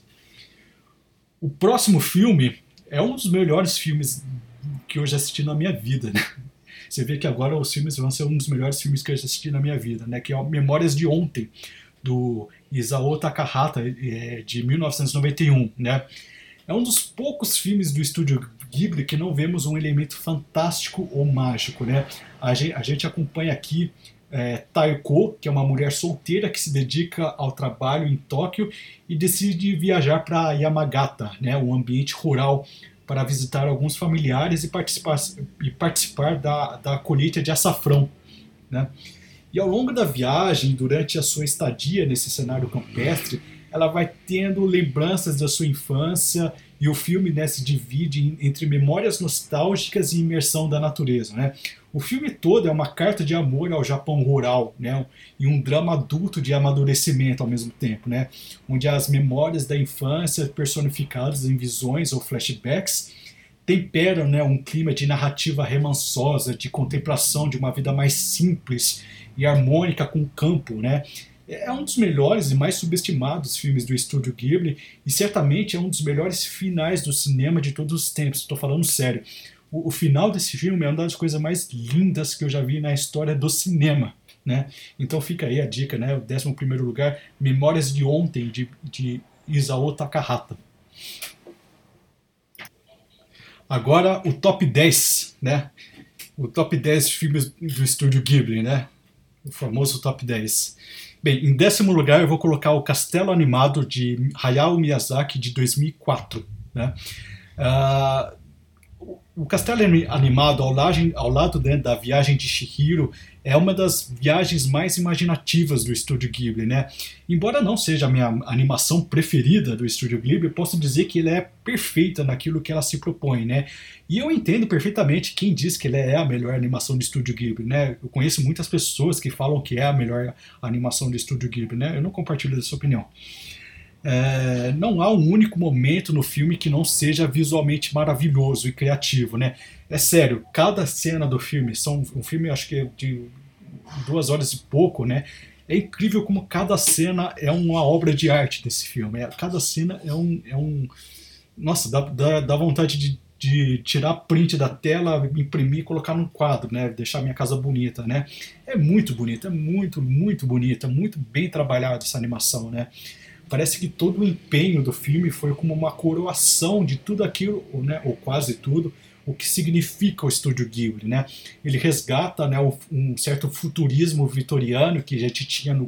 O próximo filme é um dos melhores filmes que eu já assisti na minha vida, né? Você vê que agora os filmes vão ser um dos melhores filmes que eu já assisti na minha vida, né? Que é o Memórias de Ontem, do Isao Takahata, de mil novecentos e noventa e um, né? É um dos poucos filmes do estúdio Ghibli que não vemos um elemento fantástico ou mágico, né? A gente, a gente acompanha aqui é, Taiko, que é uma mulher solteira que se dedica ao trabalho em Tóquio e decide viajar para Yamagata, né? Um ambiente rural, para visitar alguns familiares e participar, e participar da, da colheita de açafrão, né? E ao longo da viagem, durante a sua estadia nesse cenário campestre, ela vai tendo lembranças da sua infância, e o filme, né, se divide entre memórias nostálgicas e imersão da natureza, né? O filme todo é uma carta de amor ao Japão rural, né, e um drama adulto de amadurecimento ao mesmo tempo, né, onde as memórias da infância personificadas em visões ou flashbacks temperam, né, um clima de narrativa remansosa, de contemplação de uma vida mais simples e harmônica com o campo, né? É um dos melhores e mais subestimados filmes do estúdio Ghibli e certamente é um dos melhores finais do cinema de todos os tempos. Estou falando sério. O, o final desse filme é uma das coisas mais lindas que eu já vi na história do cinema, né? Então fica aí a dica, né? O décimo primeiro lugar, Memórias de Ontem, de, de Isao Takahata. Agora o top dez, né? O top dez filmes do estúdio Ghibli, né? O famoso top dez. Bem, em décimo lugar eu vou colocar o Castelo Animado de Hayao Miyazaki, de dois mil e quatro. Né? Uh, o Castelo Animado, ao, lage, ao lado, né, da Viagem de Chihiro, é uma das viagens mais imaginativas do estúdio Ghibli, né? Embora não seja a minha animação preferida do estúdio Ghibli, posso dizer que ela é perfeita naquilo que ela se propõe, né? E eu entendo perfeitamente quem diz que ela é a melhor animação do estúdio Ghibli, né? Eu conheço muitas pessoas que falam que é a melhor animação do estúdio Ghibli, né? Eu não compartilho dessa opinião. É, não há um único momento no filme que não seja visualmente maravilhoso e criativo, né? É sério, cada cena do filme, são um filme acho que é de duas horas e pouco, né? É incrível como cada cena é uma obra de arte desse filme. É, cada cena é um, é um nossa, dá, dá, dá vontade de, de tirar print da tela, imprimir e colocar num quadro, né? Deixar minha casa bonita, né? É muito bonita, é muito, muito bonita, muito bem trabalhada essa animação, né? Parece que todo o empenho do filme foi como uma coroação de tudo aquilo, né, ou quase tudo, o que significa o estúdio Ghibli, né? Ele resgata, né, um certo futurismo vitoriano que a gente tinha no,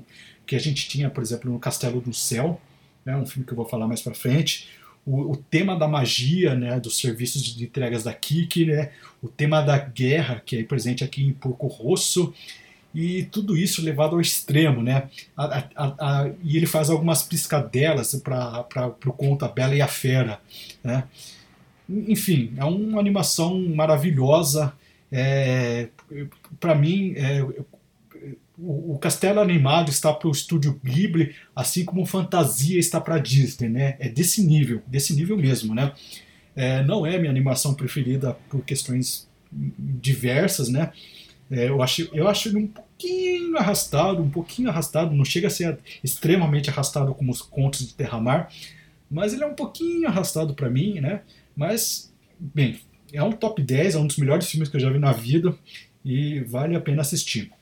que a gente tinha, por exemplo, no Castelo do Céu, né, um filme que eu vou falar mais para frente, o, o tema da magia, né, dos serviços de entregas da Kiki, né, o tema da guerra, que é presente aqui em Porco Rosso, e tudo isso levado ao extremo, né? A, a, a, e ele faz algumas piscadelas para o conto A Bela e a Fera, né? Enfim, é uma animação maravilhosa. É, para mim, é, o, o Castelo Animado está para o Estúdio Ghibli, assim como Fantasia está para a Disney, né? É desse nível, desse nível mesmo, né? É, não é minha animação preferida por questões diversas, né? É, eu acho, eu acho ele um pouquinho arrastado, um pouquinho arrastado, não chega a ser extremamente arrastado como os Contos de Terra-Mar, mas ele é um pouquinho arrastado para mim, né? Mas, bem, é um top dez, é um dos melhores filmes que eu já vi na vida e vale a pena assistir.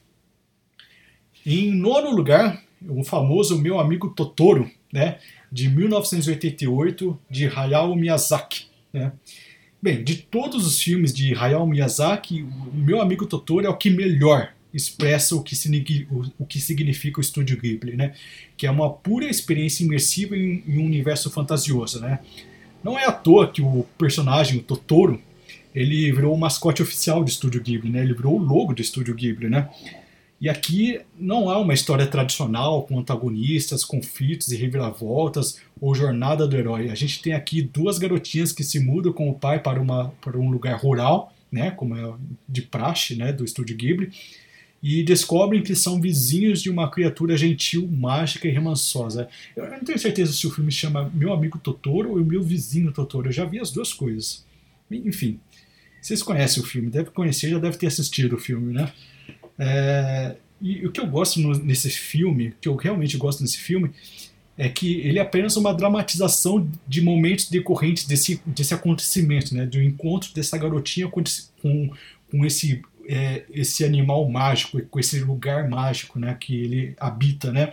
Em nono lugar, o famoso Meu Amigo Totoro, né? De mil novecentos e oitenta e oito, de Hayao Miyazaki, né? Bem, de todos os filmes de Hayao Miyazaki, o Meu Amigo Totoro é o que melhor expressa o que, o que significa o Estúdio Ghibli, né? Que é uma pura experiência imersiva em, em um universo fantasioso, né? Não é à toa que o personagem, o Totoro, ele virou o mascote oficial do Estúdio Ghibli, né? Ele virou o logo do Estúdio Ghibli, né? E aqui não há uma história tradicional com antagonistas, conflitos e reviravoltas ou jornada do herói. A gente tem aqui duas garotinhas que se mudam com o pai para, uma, para um lugar rural, né, como é de praxe, né, do Estúdio Ghibli, e descobrem que são vizinhos de uma criatura gentil, mágica e remansosa. Eu não tenho certeza se o filme chama Meu Amigo Totoro ou Meu Vizinho Totoro. Eu já vi as duas coisas. Enfim, vocês conhecem o filme, deve conhecer, já deve ter assistido o filme, né? É, e o que eu gosto no, nesse filme, o que eu realmente gosto nesse filme, é que ele é apenas uma dramatização de momentos decorrentes desse, desse acontecimento, né, do encontro dessa garotinha com, com, com esse, é, esse animal mágico, com esse lugar mágico, né, que ele habita, né.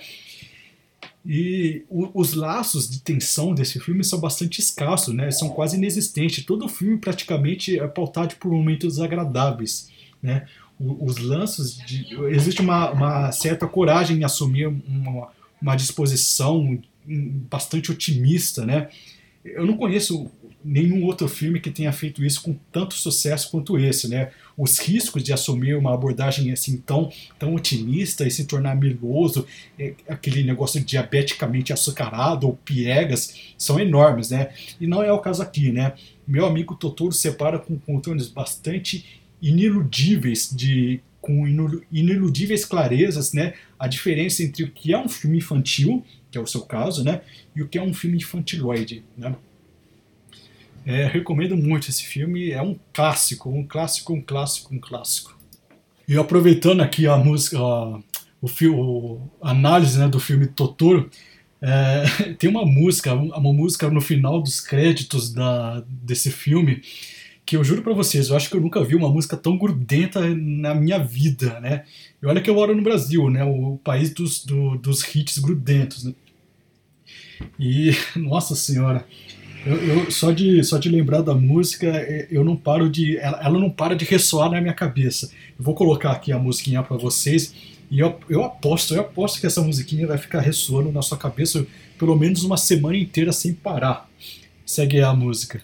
E o, os laços de tensão desse filme são bastante escassos, né, são quase inexistentes. Todo o filme praticamente é pautado por momentos agradáveis, né. Os lanços, de, existe uma, uma certa coragem em assumir uma, uma disposição bastante otimista, né? Eu não conheço nenhum outro filme que tenha feito isso com tanto sucesso quanto esse, né? Os riscos de assumir uma abordagem assim tão, tão otimista e se tornar meloso, é, aquele negócio diabeticamente açucarado ou piegas, são enormes, né? E não é o caso aqui, né? Meu Amigo Totoro separa com contornos bastante iniludíveis, de, com iniludíveis clarezas, né, a diferença entre o que é um filme infantil, que é o seu caso, né, e o que é um filme infantiloide, né. É, recomendo muito esse filme, é um clássico, um clássico, um clássico, um clássico. E aproveitando aqui a música, a, o, o, a análise, né, do filme Totoro, é, tem uma música, uma música no final dos créditos da, desse filme, que eu juro pra vocês, eu acho que eu nunca vi uma música tão grudenta na minha vida, né? E olha que eu moro no Brasil, né? O país dos, do, dos hits grudentos, né? E, nossa senhora, eu, eu, só, de, só de lembrar da música, eu não paro de... Ela, ela não para de ressoar na minha cabeça. Eu vou colocar aqui a musiquinha pra vocês, e eu, eu aposto, eu aposto que essa musiquinha vai ficar ressoando na sua cabeça pelo menos uma semana inteira sem parar. Segue aí a música.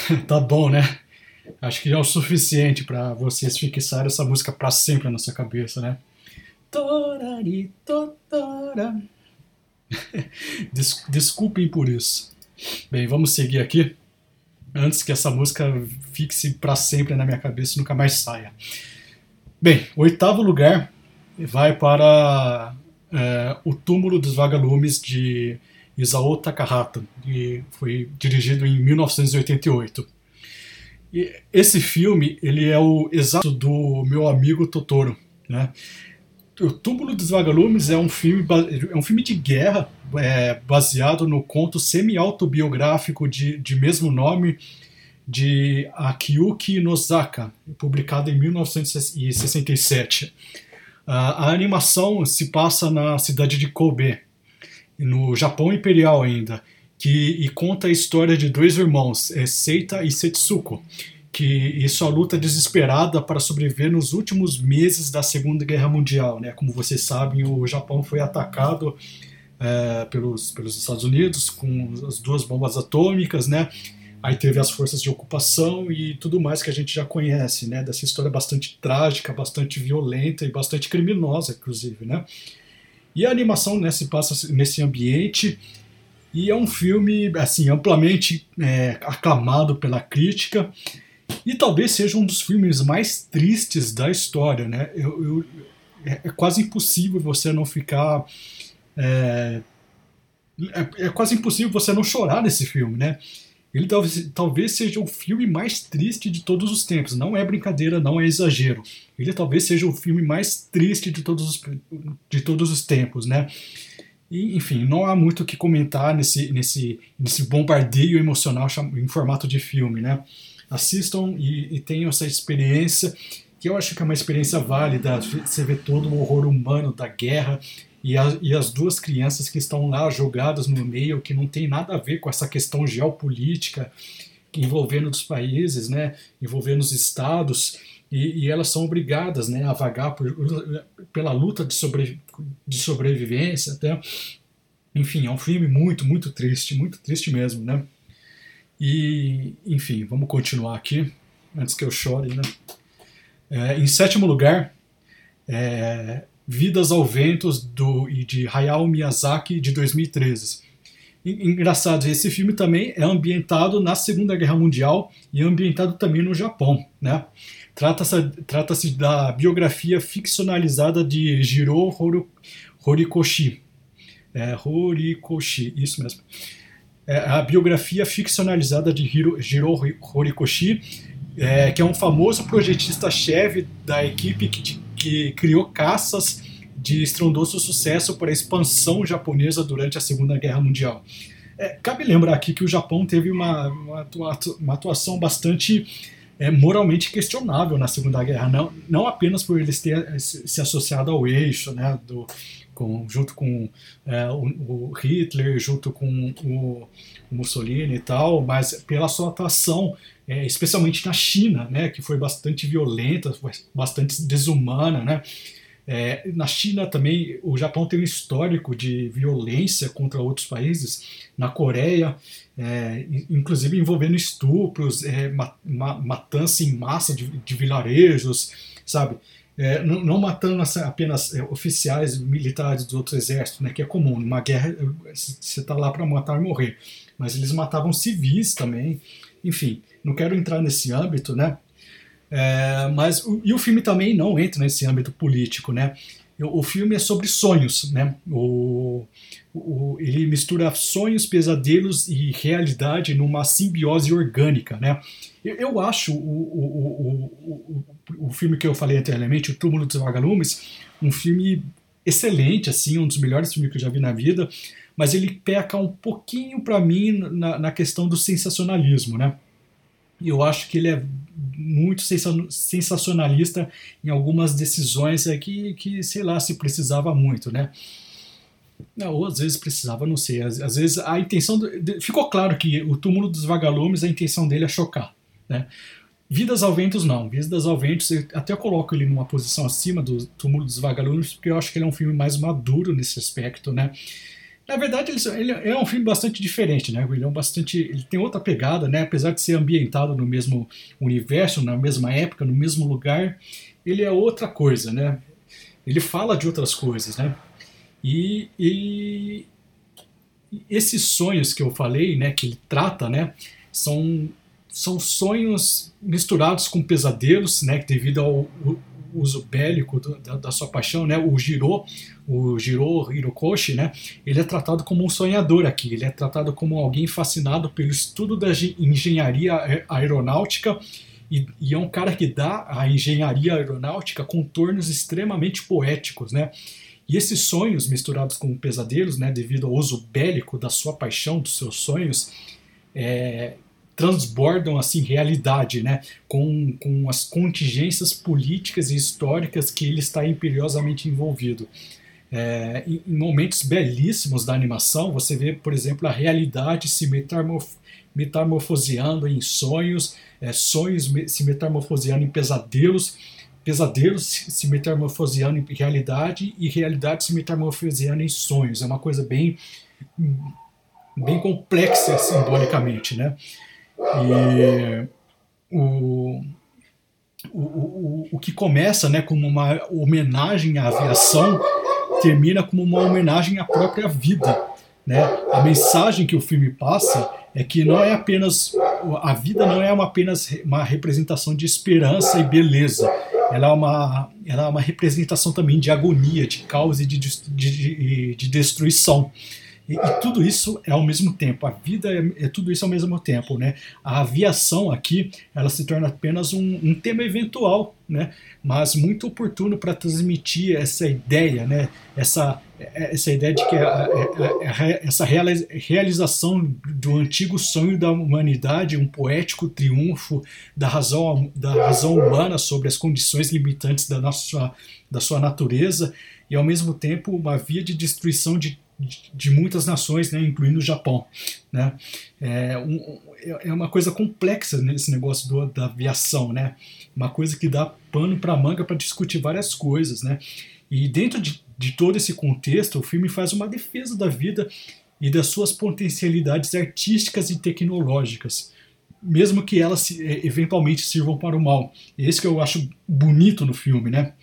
Tá bom, né? Acho que já é o suficiente para vocês fixarem essa música para sempre na sua cabeça, né? Torari, totora. Des- Desculpem por isso. Bem, vamos seguir aqui antes que essa música fixe para sempre na minha cabeça e nunca mais saia. Bem, o oitavo lugar vai para é, O Túmulo dos Vagalumes de Isao Takahata, que foi dirigido em mil novecentos e oitenta e oito. E esse filme ele é o exato do Meu Amigo Totoro, né? O Túmulo dos Vagalumes é um filme, é um filme de guerra é, baseado no conto semi-autobiográfico de, de mesmo nome de Akiyuki Nozaka, publicado em mil novecentos e sessenta e sete. A, a animação se passa na cidade de Kobe, no Japão Imperial ainda, que, e conta a história de dois irmãos, é, Seita e Setsuko, que e sua luta desesperada para sobreviver nos últimos meses da Segunda Guerra Mundial, né? Como vocês sabem, o Japão foi atacado é, pelos, pelos Estados Unidos com as duas bombas atômicas, né? Aí teve as forças de ocupação e tudo mais que a gente já conhece, né? Dessa história bastante trágica, bastante violenta e bastante criminosa, inclusive, né? E a animação, né, se passa nesse ambiente e é um filme assim amplamente é, aclamado pela crítica. E talvez seja um dos filmes mais tristes da história, né? Eu, eu, é quase impossível você não ficar... É, é, é quase impossível você não chorar nesse filme, né? Ele talvez, talvez seja o filme mais triste de todos os tempos. Não é brincadeira, não é exagero. Ele talvez seja o filme mais triste de todos os, de todos os tempos, né? E, enfim, não há muito o que comentar nesse, nesse, nesse bombardeio emocional em formato de filme, né? Assistam e, e tenham essa experiência, que eu acho que é uma experiência válida. Você vê todo o horror humano da guerra e, a, e as duas crianças que estão lá jogadas no meio, que não tem nada a ver com essa questão geopolítica envolvendo os países, né, envolvendo os estados, e, e elas são obrigadas, né, a vagar por, pela luta de, sobre, de sobrevivência. Até. Enfim, é um filme muito, muito triste, muito triste mesmo, né? E, enfim, vamos continuar aqui, antes que eu chore, né? É, em sétimo lugar, é, Vidas ao Ventos, do, de Hayao Miyazaki, de dois mil e treze. Engraçado, esse filme também é ambientado na Segunda Guerra Mundial e é ambientado também no Japão, né? Trata-se, trata-se da biografia ficcionalizada de Jiro Horikoshi. É, Horikoshi, isso mesmo. É a biografia ficcionalizada de Hiro, Jiro Horikoshi, é, que é um famoso projetista-chefe da equipe que, que criou caças de estrondoso sucesso para a expansão japonesa durante a Segunda Guerra Mundial. É, cabe lembrar aqui que o Japão teve uma, uma, uma atuação bastante é, moralmente questionável na Segunda Guerra, não, não apenas por eles terem se associado ao eixo, né, do, com, junto com é, o, o Hitler, junto com o, o Mussolini e tal, mas pela sua atuação, é, especialmente na China, né, que foi bastante violenta, bastante desumana, né. É, na China também, o Japão tem um histórico de violência contra outros países. Na Coreia, é, inclusive envolvendo estupros, é, ma, ma, matança em massa de, de vilarejos, sabe? É, não, não matando apenas é, oficiais militares dos outros exércitos, né, que é comum. Numa guerra, você está lá para matar e morrer. Mas eles matavam civis também. Enfim, não quero entrar nesse âmbito, né? É, mas o, e o filme também não entra nesse âmbito político, né? O, o filme é sobre sonhos, né? O, o, ele mistura sonhos, pesadelos e realidade numa simbiose orgânica, né? Eu, eu acho o, o, o, o, o filme que eu falei anteriormente, O Túmulo dos Vagalumes, um filme excelente, assim, um dos melhores filmes que eu já vi na vida, mas ele peca um pouquinho para mim na, na questão do sensacionalismo, né? Eu acho que ele é muito sensacionalista em algumas decisões que, que, sei lá, se precisava muito, né? Ou às vezes precisava, não sei. Às, às vezes a intenção... Do, de, ficou claro que o Túmulo dos Vagalumes, a intenção dele é chocar, né? Vidas ao Ventos, não. Vidas ao Ventos, eu até coloco ele numa posição acima do Túmulo dos Vagalumes, porque eu acho que ele é um filme mais maduro nesse aspecto, né? Na verdade, ele, ele é um filme bastante diferente, né? Ele é um bastante, ele tem outra pegada, né? Apesar de ser ambientado no mesmo universo, na mesma época, no mesmo lugar, ele é outra coisa, né? Ele fala de outras coisas, né? E, e esses sonhos que eu falei, né? Que ele trata, né? São, são sonhos misturados com pesadelos, né? Devido ao uso bélico do, da, da sua paixão, né? O Jiro, o Jiro Hirokoshi, né? Ele é tratado como um sonhador aqui. Ele é tratado como alguém fascinado pelo estudo da engenharia aeronáutica e, e é um cara que dá à engenharia aeronáutica contornos extremamente poéticos, né? E esses sonhos misturados com pesadelos, né? Devido ao uso bélico da sua paixão, dos seus sonhos, é, transbordam assim realidade, né, com, com as contingências políticas e históricas que ele está imperiosamente envolvido. É, em, em momentos belíssimos da animação, você vê, por exemplo, a realidade se metamorf metamorfoseando em sonhos, é, sonhos me se metamorfoseando em pesadelos, pesadelos se metamorfoseando em realidade e realidade se metamorfoseando em sonhos. É uma coisa bem, bem complexa simbolicamente, né? E o, o, o, o que começa, né, como uma homenagem à aviação termina como uma homenagem à própria vida, né? A mensagem que o filme passa é que não é apenas a vida não é uma, apenas uma representação de esperança e beleza, ela é uma, ela é uma representação também de agonia, de caos e de, de, de, de destruição. E, e tudo isso é ao mesmo tempo, a vida é, é tudo isso ao mesmo tempo, né? A aviação aqui, ela se torna apenas um, um tema eventual, né? Mas muito oportuno para transmitir essa ideia, né? Essa, essa ideia de que a, a, a, essa realização do antigo sonho da humanidade, um poético triunfo da razão, da razão humana sobre as condições limitantes da, nossa, da sua natureza, e ao mesmo tempo uma via de destruição de de muitas nações, né, incluindo o Japão, né? É, um, é uma coisa complexa nesse negócio do, da aviação, né? Uma coisa que dá pano para manga para discutir várias coisas, né? E dentro de, de todo esse contexto, o filme faz uma defesa da vida e das suas potencialidades artísticas e tecnológicas, mesmo que elas eventualmente sirvam para o mal. É isso que eu acho bonito no filme, né?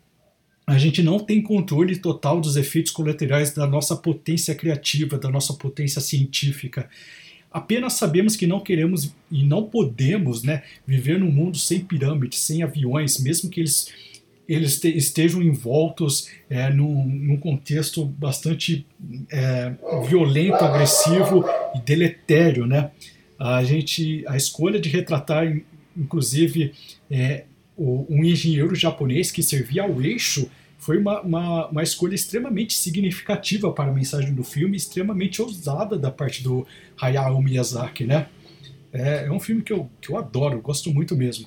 A gente não tem controle total dos efeitos colaterais da nossa potência criativa, da nossa potência científica. Apenas sabemos que não queremos e não podemos, né, viver num mundo sem pirâmides, sem aviões, mesmo que eles, eles estejam envoltos é, num, num contexto bastante é, violento, agressivo e deletério, né? A, gente, a escolha de retratar, inclusive, é, um engenheiro japonês que servia ao eixo foi uma, uma, uma escolha extremamente significativa para a mensagem do filme, extremamente ousada da parte do Hayao Miyazaki, né? É, é um filme que eu, que eu adoro, gosto muito mesmo.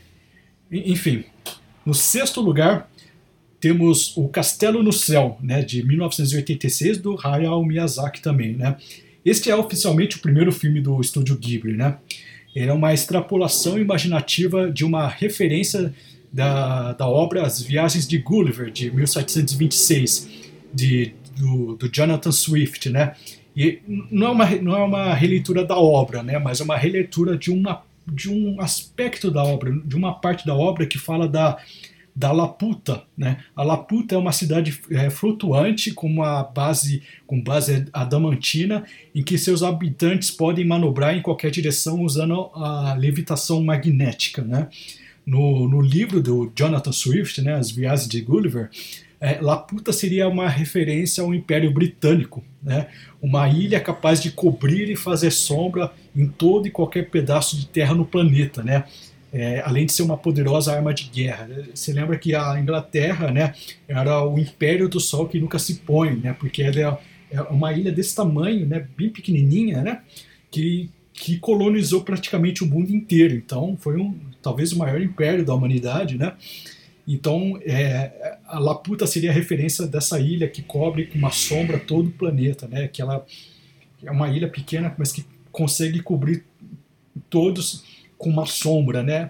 Enfim, no sexto lugar temos O Castelo no Céu, né, de mil novecentos e oitenta e seis, do Hayao Miyazaki também, né? Este é oficialmente o primeiro filme do estúdio Ghibli, né? Ele é uma extrapolação imaginativa de uma referência da, da obra As Viagens de Gulliver, de mil setecentos e vinte e seis, de, do, do Jonathan Swift, né? E não é, uma, não é uma releitura da obra, né? Mas é uma releitura de, uma, de um aspecto da obra, de uma parte da obra que fala da, da Laputa, né? A Laputa é uma cidade é, flutuante com uma base com base adamantina, em que seus habitantes podem manobrar em qualquer direção usando a levitação magnética, né? No, no livro do Jonathan Swift, né, As Viagens de Gulliver, é, Laputa seria uma referência ao Império Britânico, né? Uma ilha capaz de cobrir e fazer sombra em todo e qualquer pedaço de terra no planeta, né? É, além de ser uma poderosa arma de guerra. Você lembra que a Inglaterra, né, era o império do sol que nunca se põe, né, porque ela é uma ilha desse tamanho, né, bem pequenininha, né, que, que colonizou praticamente o mundo inteiro. Então foi um, talvez o maior império da humanidade, né? Então é, a Laputa seria a referência dessa ilha que cobre com uma sombra todo o planeta, né? Que ela é uma ilha pequena, mas que consegue cobrir todos com uma sombra, né?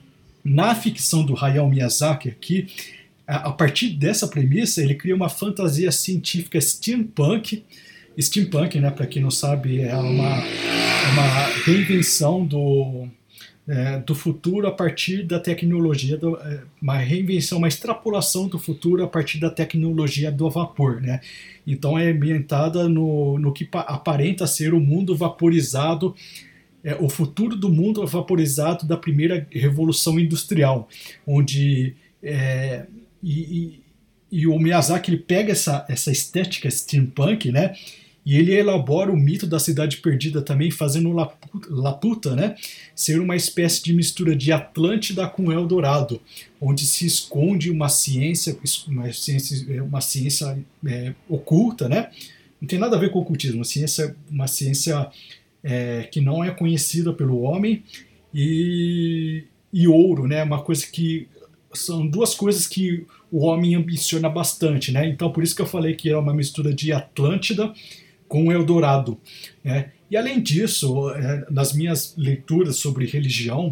Na ficção do Hayao Miyazaki aqui, a partir dessa premissa, ele cria uma fantasia científica steampunk Steampunk, né, para quem não sabe, é uma, é uma reinvenção do, é, do futuro a partir da tecnologia, do, é, uma reinvenção, uma extrapolação do futuro a partir da tecnologia do vapor, né? Então é ambientada no, no que aparenta ser o mundo vaporizado, é, o futuro do mundo vaporizado da primeira revolução industrial, onde é, e, e, e o Miyazaki ele pega essa, essa estética steampunk, né? E ele elabora o mito da cidade perdida também, fazendo Laputa, né, ser uma espécie de mistura de Atlântida com Eldorado, onde se esconde uma ciência, uma ciência, uma ciência é, oculta, né? Não tem nada a ver com o ocultismo, uma ciência, uma ciência é, que não é conhecida pelo homem, e, e ouro, né? Uma coisa que são duas coisas que o homem ambiciona bastante, né? Então por isso que eu falei que é uma mistura de Atlântida com Eldorado, né? E além disso, é, nas minhas leituras sobre religião,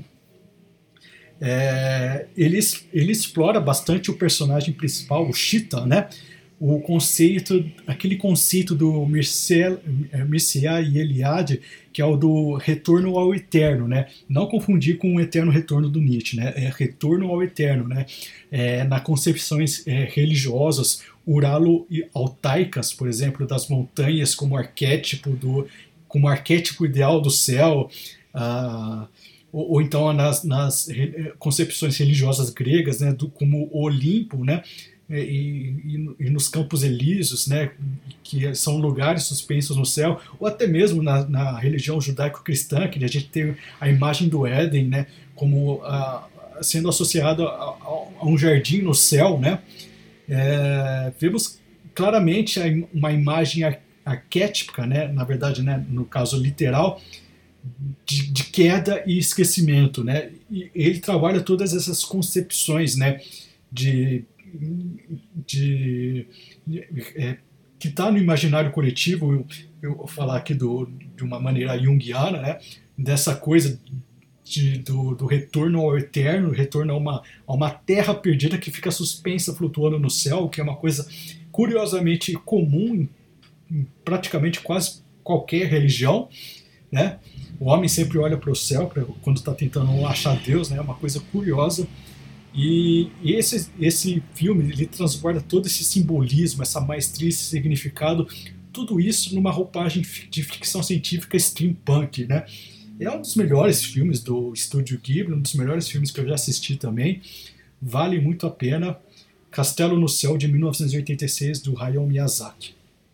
é, ele, ele explora bastante o personagem principal, o Chita, né? O conceito, aquele conceito do Mircea, Mircea e Eliade, que é o do retorno ao eterno, né? Não confundir com o eterno retorno do Nietzsche, né? É retorno ao eterno, né? É, na concepções é, religiosas uralo-altaicas, por exemplo, das montanhas como arquétipo do, como arquétipo ideal do céu, ah, ou, ou então nas, nas concepções religiosas gregas, né? Do, como o Olimpo, né? E, e, e nos Campos Elíseos, né, que são lugares suspensos no céu, ou até mesmo na, na religião judaico-cristã, que a gente tem a imagem do Éden, né, como a, sendo associado a, a, a um jardim no céu, né. É, vemos claramente uma imagem ar, arquétipica, né, na verdade, né, no caso literal, de, de queda e esquecimento, né. E ele trabalha todas essas concepções, né, de De, de, é, que está no imaginário coletivo. Eu, eu vou falar aqui do, de uma maneira junguiana, né, dessa coisa de, do, do retorno ao eterno, retorno a uma, a uma terra perdida que fica suspensa, flutuando no céu, que é uma coisa curiosamente comum em, em praticamente quase qualquer religião, né? O homem sempre olha para o céu pra, quando está tentando achar Deus, né? É uma coisa curiosa. E esse, esse filme ele transborda todo esse simbolismo, essa maestria, esse significado, tudo isso numa roupagem de ficção científica steampunk, né? É um dos melhores filmes do Estúdio Ghibli, um dos melhores filmes que eu já assisti também, vale muito a pena. Castelo no Céu, de mil novecentos e oitenta e seis, do Hayao Miyazaki.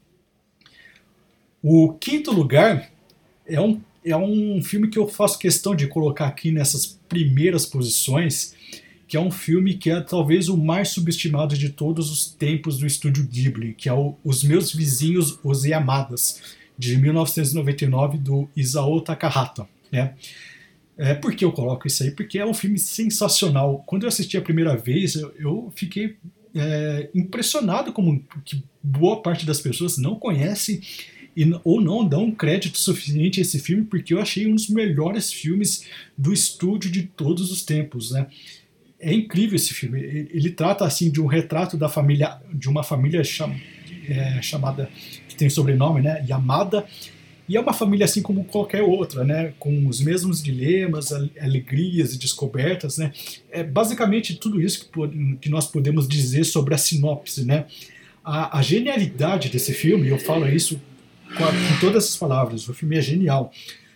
O quinto lugar é um, é um filme que eu faço questão de colocar aqui nessas primeiras posições, que é um filme que é talvez o mais subestimado de todos os tempos do Estúdio Ghibli, que é o Os Meus Vizinhos, os Yamadas, de mil novecentos e noventa e nove, do Isao Takahata, né? É, por que eu coloco isso aí? Porque é um filme sensacional. Quando eu assisti a primeira vez, eu, eu fiquei é, impressionado como que boa parte das pessoas não conhece e, ou não dão crédito suficiente a esse filme, porque eu achei um dos melhores filmes do estúdio de todos os tempos, né? É incrível esse filme. Ele, ele trata assim de um retrato da família, de uma família cham, é, chamada, que tem sobrenome, né, Yamada, e é uma família assim como qualquer outra, né, com os mesmos dilemas, alegrias e descobertas, né. É basicamente tudo isso que, que nós podemos dizer sobre a sinopse, né. A, a genialidade desse filme, eu falo isso com, a, com todas essas palavras, o filme é genial.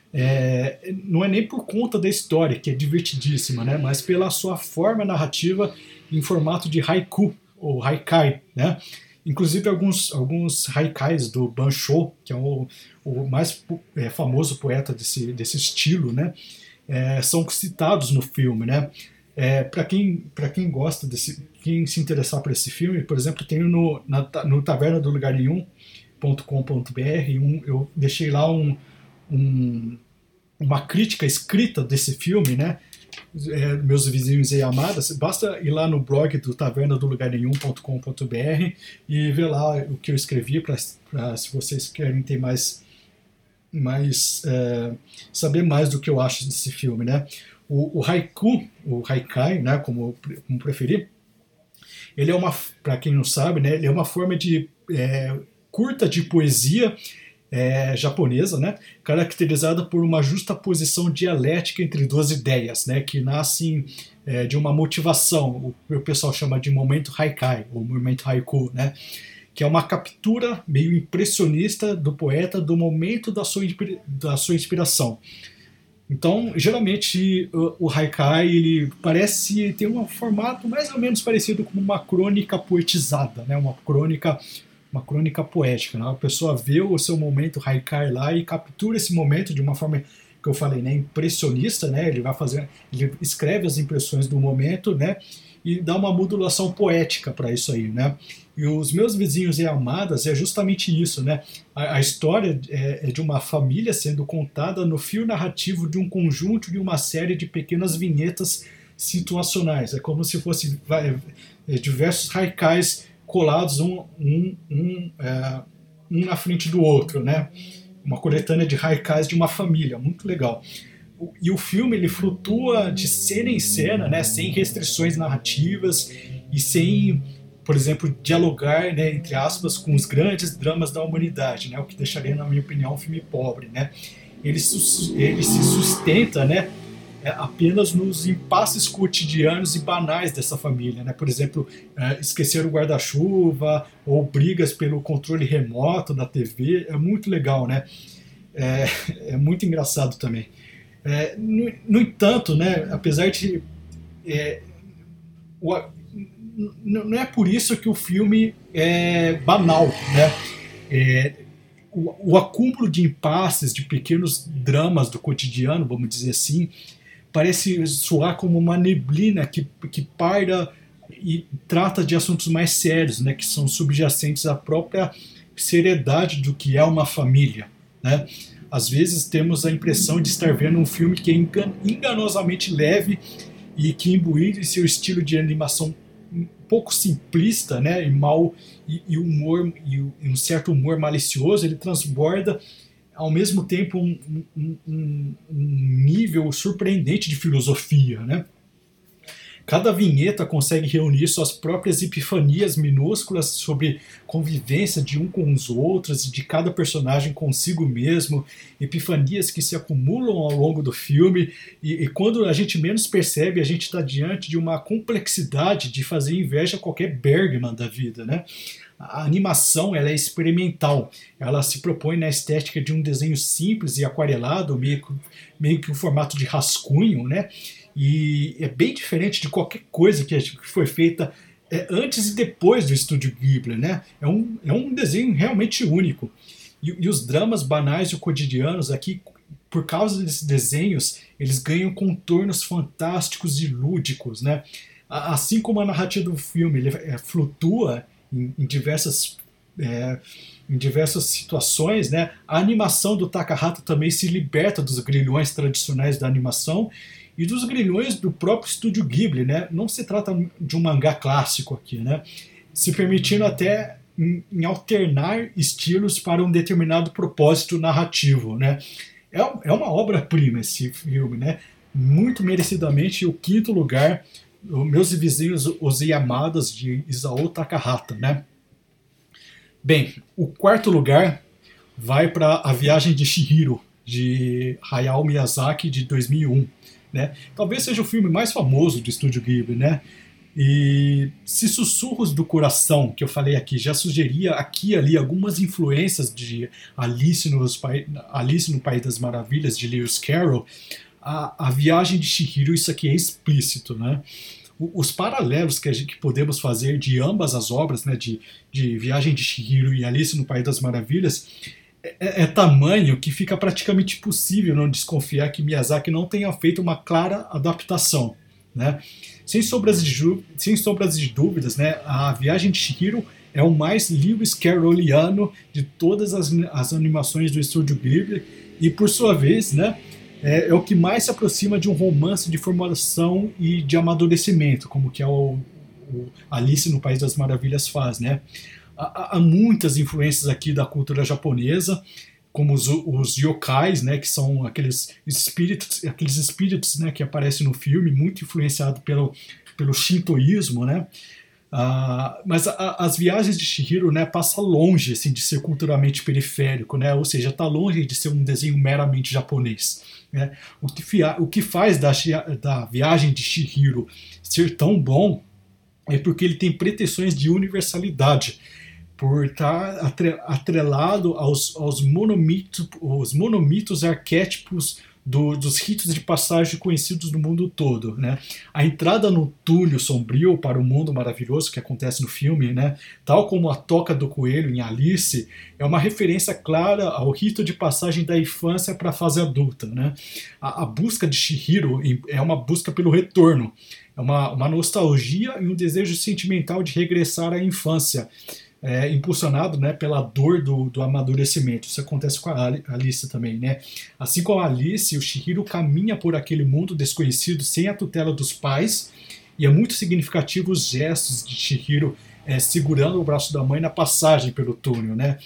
É, não é nem por conta da história, que é divertidíssima, né, mas pela sua forma narrativa em formato de haiku, ou haikai, né? Inclusive alguns, alguns haikais do Banshō, que é o, o mais é, famoso poeta desse, desse estilo, né, é, são citados no filme, né? É, para quem, para quem gosta desse, quem se interessar por esse filme, por exemplo, tem no, na, no taverna do lugar nenhum ponto com ponto b r, um, eu deixei lá um Um, uma crítica escrita desse filme, né? É, Meus Vizinhos e Amadas. Basta ir lá no blog do taverna do lugar nenhum ponto com ponto b r e ver lá o que eu escrevi, para se vocês querem ter mais, mais é, saber mais do que eu acho desse filme, né? O, o haiku, o haikai, né? Como, como preferir, ele é uma, para quem não sabe, né? Ele é uma forma de é, curta de poesia é, japonesa, né, caracterizada por uma justaposição dialética entre duas ideias, né, que nascem é, de uma motivação, o, o pessoal chama de momento haikai, ou momento haiku, né, que é uma captura meio impressionista do poeta do momento da sua, da sua inspiração. Então, geralmente, o, o haikai ele parece ter um formato mais ou menos parecido com uma crônica poetizada, né? uma crônica uma crônica poética. Né? A pessoa vê o seu momento haikai lá e captura esse momento de uma forma que eu falei, né? impressionista, né? Ele vai fazer, ele escreve as impressões do momento, né? E dá uma modulação poética para isso aí, né? E Os Meus Vizinhos e Amadas é justamente isso, né? A, a história é, é de uma família sendo contada no fio narrativo de um conjunto de uma série de pequenas vinhetas situacionais. É como se fosse vai, é, diversos haikais colados um, um, um, é, um na frente do outro, né? Uma coletânea de haikais de uma família, muito legal. E o filme ele flutua de cena em cena, né, sem restrições narrativas e sem, por exemplo, dialogar, né, entre aspas, com os grandes dramas da humanidade, né, o que deixaria, na minha opinião, um filme pobre. Né. Ele, ele se sustenta, né, apenas nos impasses cotidianos e banais dessa família. Né. Por exemplo, esquecer o guarda-chuva ou brigas pelo controle remoto da T V. É muito legal, né. É, é muito engraçado também. É, no, no entanto, né, apesar de... É, o, não é por isso que o filme é banal. Né? É, o, o acúmulo de impasses, de pequenos dramas do cotidiano, vamos dizer assim, parece soar como uma neblina que, que paira e trata de assuntos mais sérios, né, que são subjacentes à própria seriedade do que é uma família. Né? Às vezes temos a impressão de estar vendo um filme que é enganosamente leve e que, imbuído em seu estilo de animação um pouco simplista, né, e mal e, e humor e um certo humor malicioso, ele transborda ao mesmo tempo um, um, um, um nível surpreendente de filosofia, né? Cada vinheta consegue reunir suas próprias epifanias minúsculas sobre convivência de um com os outros e de cada personagem consigo mesmo, epifanias que se acumulam ao longo do filme e, e quando a gente menos percebe, a gente está diante de uma complexidade de fazer inveja a qualquer Bergman da vida, né? A animação ela é experimental, ela se propõe na estética de um desenho simples e aquarelado, meio, meio que um formato de rascunho, né? E é bem diferente de qualquer coisa que foi feita é, antes e depois do Estúdio Ghibli, né? É um, é um desenho realmente único. E, e os dramas banais e cotidianos aqui, por causa desses desenhos, eles ganham contornos fantásticos e lúdicos, né? Assim como a narrativa do filme ele, é, flutua em, em diversas... É, em diversas situações, né? A animação do Takahata também se liberta dos grilhões tradicionais da animação e dos grilhões do próprio Estúdio Ghibli, né? Não se trata de um mangá clássico aqui, né? Se permitindo até em, em alternar estilos para um determinado propósito narrativo, né? É, é uma obra-prima esse filme, né? Muito merecidamente o quinto lugar, os Meus Vizinhos os Yamadas, de Isao Takahata, né? Bem, o quarto lugar vai para A Viagem de Chihiro, de Hayao Miyazaki, de dois mil e um. Né? Talvez seja o filme mais famoso do Estúdio Ghibli, né? E se Sussurros do Coração, que eu falei aqui, já sugeria aqui e ali algumas influências de Alice, nos, Alice no País das Maravilhas, de Lewis Carroll, a, a Viagem de Chihiro, isso aqui é explícito, né? Os paralelos que, a gente, que podemos fazer de ambas as obras, né, de, de Viagem de Chihiro e Alice no País das Maravilhas, é, é tamanho que fica praticamente impossível não desconfiar que Miyazaki não tenha feito uma clara adaptação. Né? Sem, sombras de, sem sombras de dúvidas, né, a Viagem de Chihiro é o mais Lewis Carrolliano de todas as, as animações do Estúdio Ghibli e, por sua vez, né, É, é o que mais se aproxima de um romance de formação e de amadurecimento, como que é o, o Alice no País das Maravilhas faz, né? Há, há muitas influências aqui da cultura japonesa, como os, os yokais, né, que são aqueles espíritos, aqueles espíritos, né, que aparecem no filme, muito influenciado pelo, pelo shintoísmo, né? Uh, mas a, a, as viagens de Chihiro, né, passa longe assim, de ser culturalmente periférico, né, ou seja, está longe de ser um desenho meramente japonês. Né. O, que fia, o que faz da, da viagem de Chihiro ser tão bom é porque ele tem pretensões de universalidade, por estar atrelado aos, aos monomitos, os monomitos arquétipos Do, dos ritos de passagem conhecidos no mundo todo, né? A entrada no túnel sombrio para o mundo maravilhoso que acontece no filme, né? Tal como a toca do coelho em Alice, é uma referência clara ao rito de passagem da infância para a fase adulta, né? A, a busca de Chihiro é uma busca pelo retorno, é uma, uma nostalgia e um desejo sentimental de regressar à infância. É, impulsionado, né, pela dor do, do amadurecimento. Isso acontece com a Alice também, né? Assim como a Alice, o Chihiro caminha por aquele mundo desconhecido sem a tutela dos pais, e é muito significativo os gestos de Chihiro é, segurando o braço da mãe na passagem pelo túnel, né?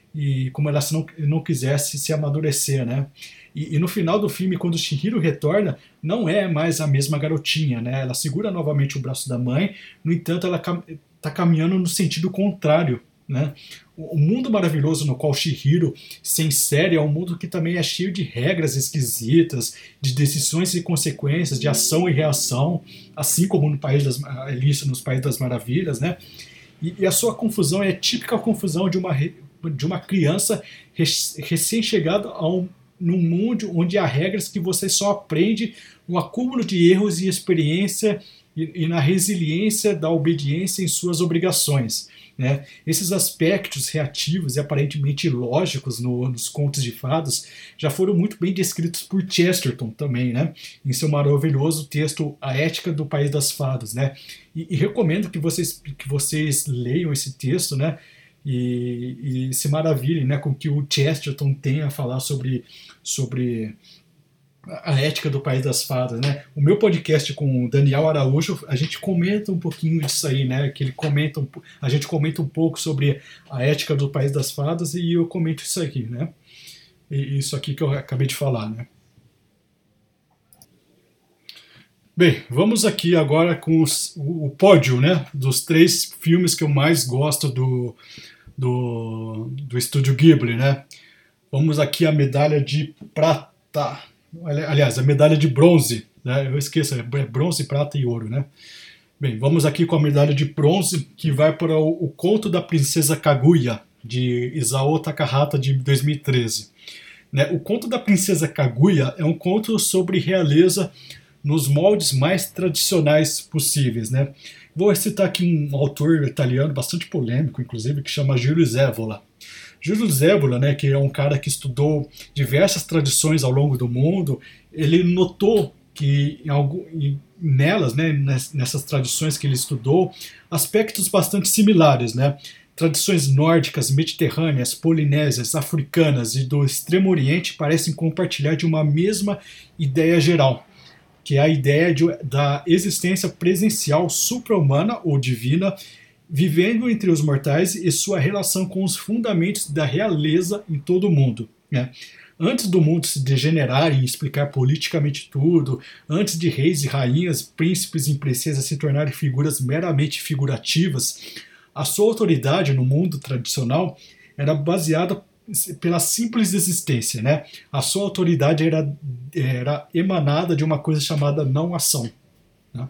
E como ela se não, não quisesse se amadurecer, né? E, e no final do filme, quando Chihiro retorna, não é mais a mesma garotinha, né? Ela segura novamente o braço da mãe, no entanto, ela está caminhando no sentido contrário, né? O mundo maravilhoso no qual Chihiro se insere é um mundo que também é cheio de regras esquisitas, de decisões e consequências, de ação e reação, assim como no país das Alice, nos Países das Maravilhas, né? E, e a sua confusão é a típica confusão de uma, de uma criança recém-chegada a um num mundo onde há regras que você só aprende no acúmulo de erros e experiência e, e na resiliência da obediência em suas obrigações, né? Esses aspectos reativos e aparentemente lógicos no, nos contos de fadas já foram muito bem descritos por Chesterton também, né? Em seu maravilhoso texto A Ética do País das Fadas, né? E, e recomendo que vocês, que vocês leiam esse texto, né? E, e se maravilhem, né, com o que o Chesterton tem a falar sobre, sobre a ética do País das Fadas, né? O meu podcast com o Daniel Araújo, a gente comenta um pouquinho disso aí, né? Que ele comenta, um, a gente comenta um pouco sobre a ética do País das Fadas e eu comento isso aqui, né? E isso aqui que eu acabei de falar, né? Bem, vamos aqui agora com os, o, o pódio, né? Dos três filmes que eu mais gosto do do, do Estúdio Ghibli, né? Vamos aqui a medalha de prata, aliás, a medalha de bronze, né? Eu esqueço, é bronze, prata e ouro, né? Bem, vamos aqui com a medalha de bronze, que vai para o, o Conto da Princesa Kaguya, de Isao Takahata, de dois mil e treze. Né? O Conto da Princesa Kaguya é um conto sobre realeza nos moldes mais tradicionais possíveis, né? Vou citar aqui um autor italiano bastante polêmico, inclusive, que chama Giulio Zévola. Giulio Zévola, né, que é um cara que estudou diversas tradições ao longo do mundo, ele notou que em algum, nelas, né, nessas tradições que ele estudou, aspectos bastante similares, né? Tradições nórdicas, mediterrâneas, polinésias, africanas e do Extremo Oriente parecem compartilhar de uma mesma ideia geral, que é a ideia de, da existência presencial supra-humana ou divina, vivendo entre os mortais e sua relação com os fundamentos da realeza em todo o mundo, né? Antes do mundo se degenerar e explicar politicamente tudo, antes de reis e rainhas, príncipes e princesas se tornarem figuras meramente figurativas, a sua autoridade no mundo tradicional era baseada pela simples existência, né? A sua autoridade era, era emanada de uma coisa chamada não-ação, né?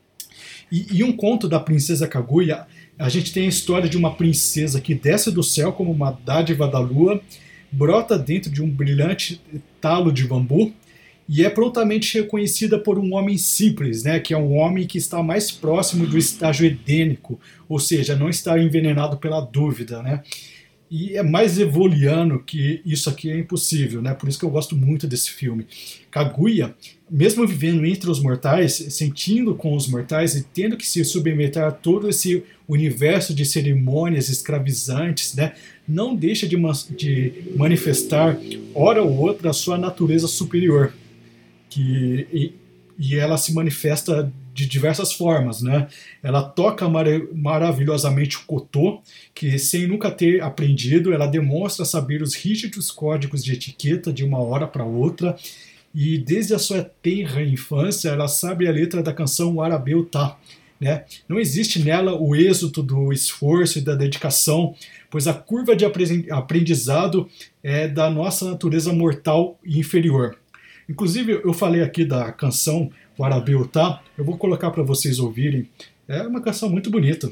E, e um conto da Princesa Kaguya, a gente tem a história de uma princesa que desce do céu como uma dádiva da lua, brota dentro de um brilhante talo de bambu e é prontamente reconhecida por um homem simples, né? Que é um homem que está mais próximo do estágio edênico, ou seja, não está envenenado pela dúvida, né? E é mais evoliano que isso aqui é impossível, né? Por isso que eu gosto muito desse filme. Kaguya, mesmo vivendo entre os mortais, sentindo com os mortais e tendo que se submeter a todo esse universo de cerimônias escravizantes, né? Não deixa de, de manifestar, hora ou outra, a sua natureza superior. Que, e, e ela se manifesta de diversas formas, né? Ela toca mar maravilhosamente o kotô, que sem nunca ter aprendido, ela demonstra saber os rígidos códigos de etiqueta de uma hora para outra, e desde a sua tenra infância ela sabe a letra da canção Arabeu Tá, né? Não existe nela o êxito do esforço e da dedicação, pois a curva de aprendizado é da nossa natureza mortal e inferior. Inclusive, eu falei aqui da canção Warabeutá, eu vou colocar para vocês ouvirem. É uma canção muito bonita.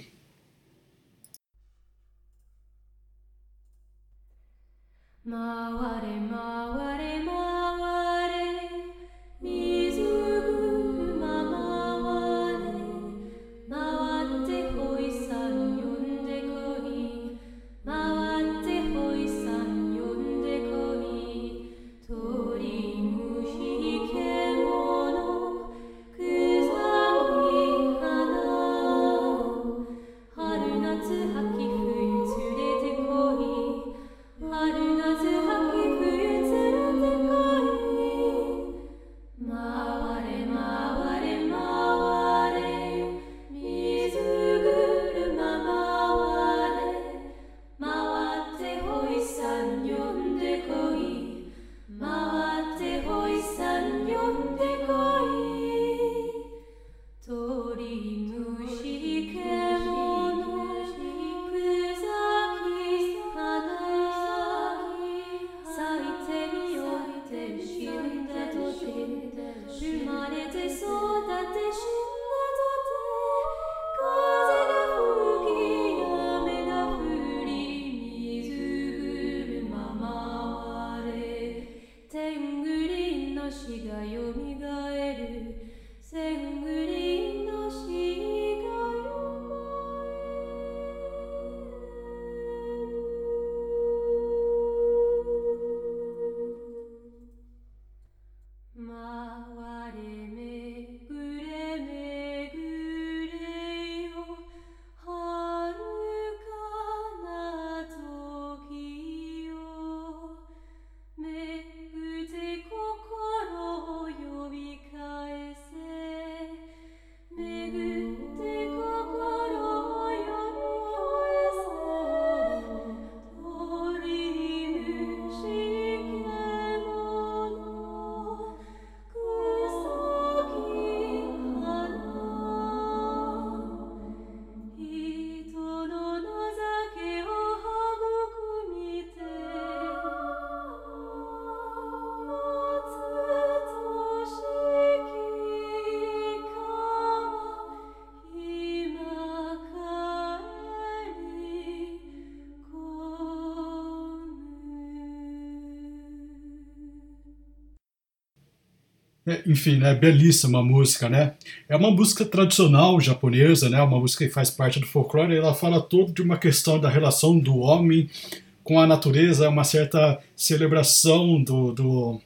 É, enfim, né, belíssima música, né? É uma música tradicional japonesa, né? Uma música que faz parte do folclore. Ela fala todo de uma questão da relação do homem com a natureza, uma certa celebração do, do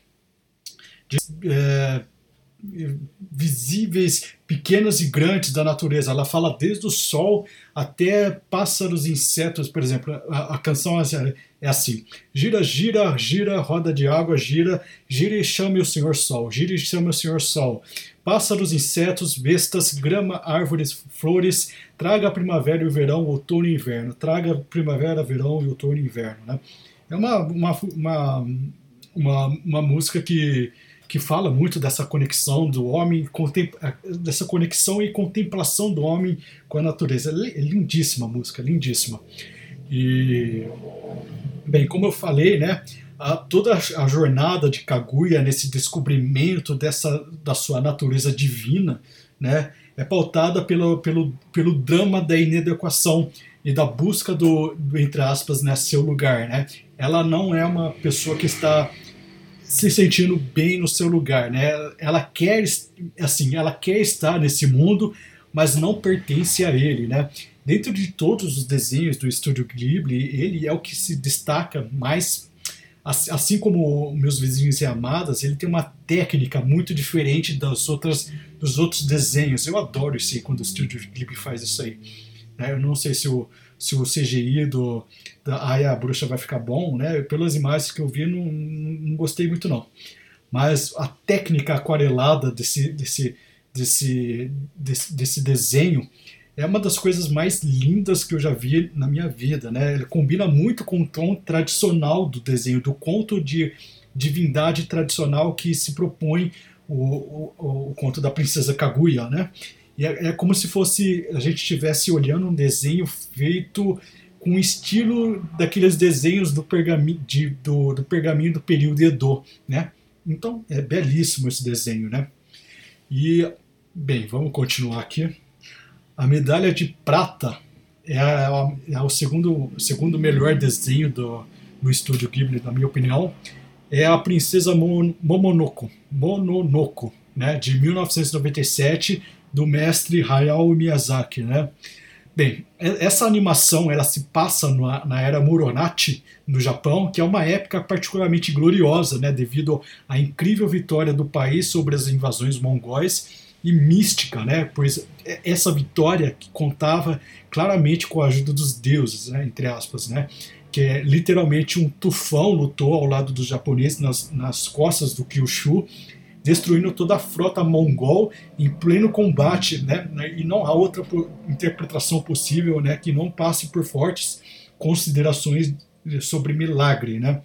de, é, visíveis, pequenas e grandes da natureza. Ela fala desde o sol até pássaros, insetos, por exemplo. A, a canção é assim: gira, gira, gira, roda de água, gira, gira e chame o Senhor Sol, gira e chame o Senhor Sol. Pássaros, insetos, bestas, grama, árvores, flores, traga a primavera e o verão, o outono e o inverno. Traga a primavera, verão e outono e inverno. Né? É uma, uma, uma, uma, uma música que que fala muito dessa conexão do homem, dessa conexão e contemplação do homem com a natureza. É lindíssima a música, lindíssima. E, bem, como eu falei, né, a, toda a jornada de Kaguya nesse descobrimento dessa, da sua natureza divina, né, é pautada pelo, pelo, pelo drama da inadequação e da busca do, do entre aspas, né, seu lugar. Né? Ela não é uma pessoa que está se sentindo bem no seu lugar, né? Ela quer, assim, ela quer estar nesse mundo, mas não pertence a ele, né? Dentro de todos os desenhos do Estúdio Ghibli, ele é o que se destaca mais, assim como Meus Vizinhos e Amadas. Ele tem uma técnica muito diferente das outras, dos outros desenhos. Eu adoro isso aí, quando o Estúdio Ghibli faz isso aí. Eu não sei se o, se o C G I do, da Aya a Bruxa vai ficar bom, né? Pelas imagens que eu vi, não, não gostei muito não. Mas a técnica aquarelada desse, desse, desse, desse, desse desenho é uma das coisas mais lindas que eu já vi na minha vida, né? Ele combina muito com o tom tradicional do desenho, do conto de divindade tradicional que se propõe o, o, o conto da Princesa Kaguya, né? E é, é como se fosse a gente estivesse olhando um desenho feito com o estilo daqueles desenhos do pergaminho, de, do, do pergaminho do período Edo, né? Então é belíssimo esse desenho, né? E, bem, vamos continuar aqui. A medalha de prata é, a, é o segundo, segundo melhor desenho do, do estúdio Ghibli, na minha opinião. É a Princesa Momonoko, Mononoko, né? De mil novecentos e noventa e sete, do mestre Hayao Miyazaki, né? Bem, essa animação ela se passa na, na era Muromachi, no Japão, que é uma época particularmente gloriosa, né, devido à incrível vitória do país sobre as invasões mongóis e mística, né, pois essa vitória que contava claramente com a ajuda dos deuses, né, entre aspas, né, que é literalmente um tufão lutou ao lado dos japoneses nas, nas costas do Kyushu, destruindo toda a frota mongol em pleno combate, né? E não há outra interpretação possível, né, que não passe por fortes considerações sobre milagre, né?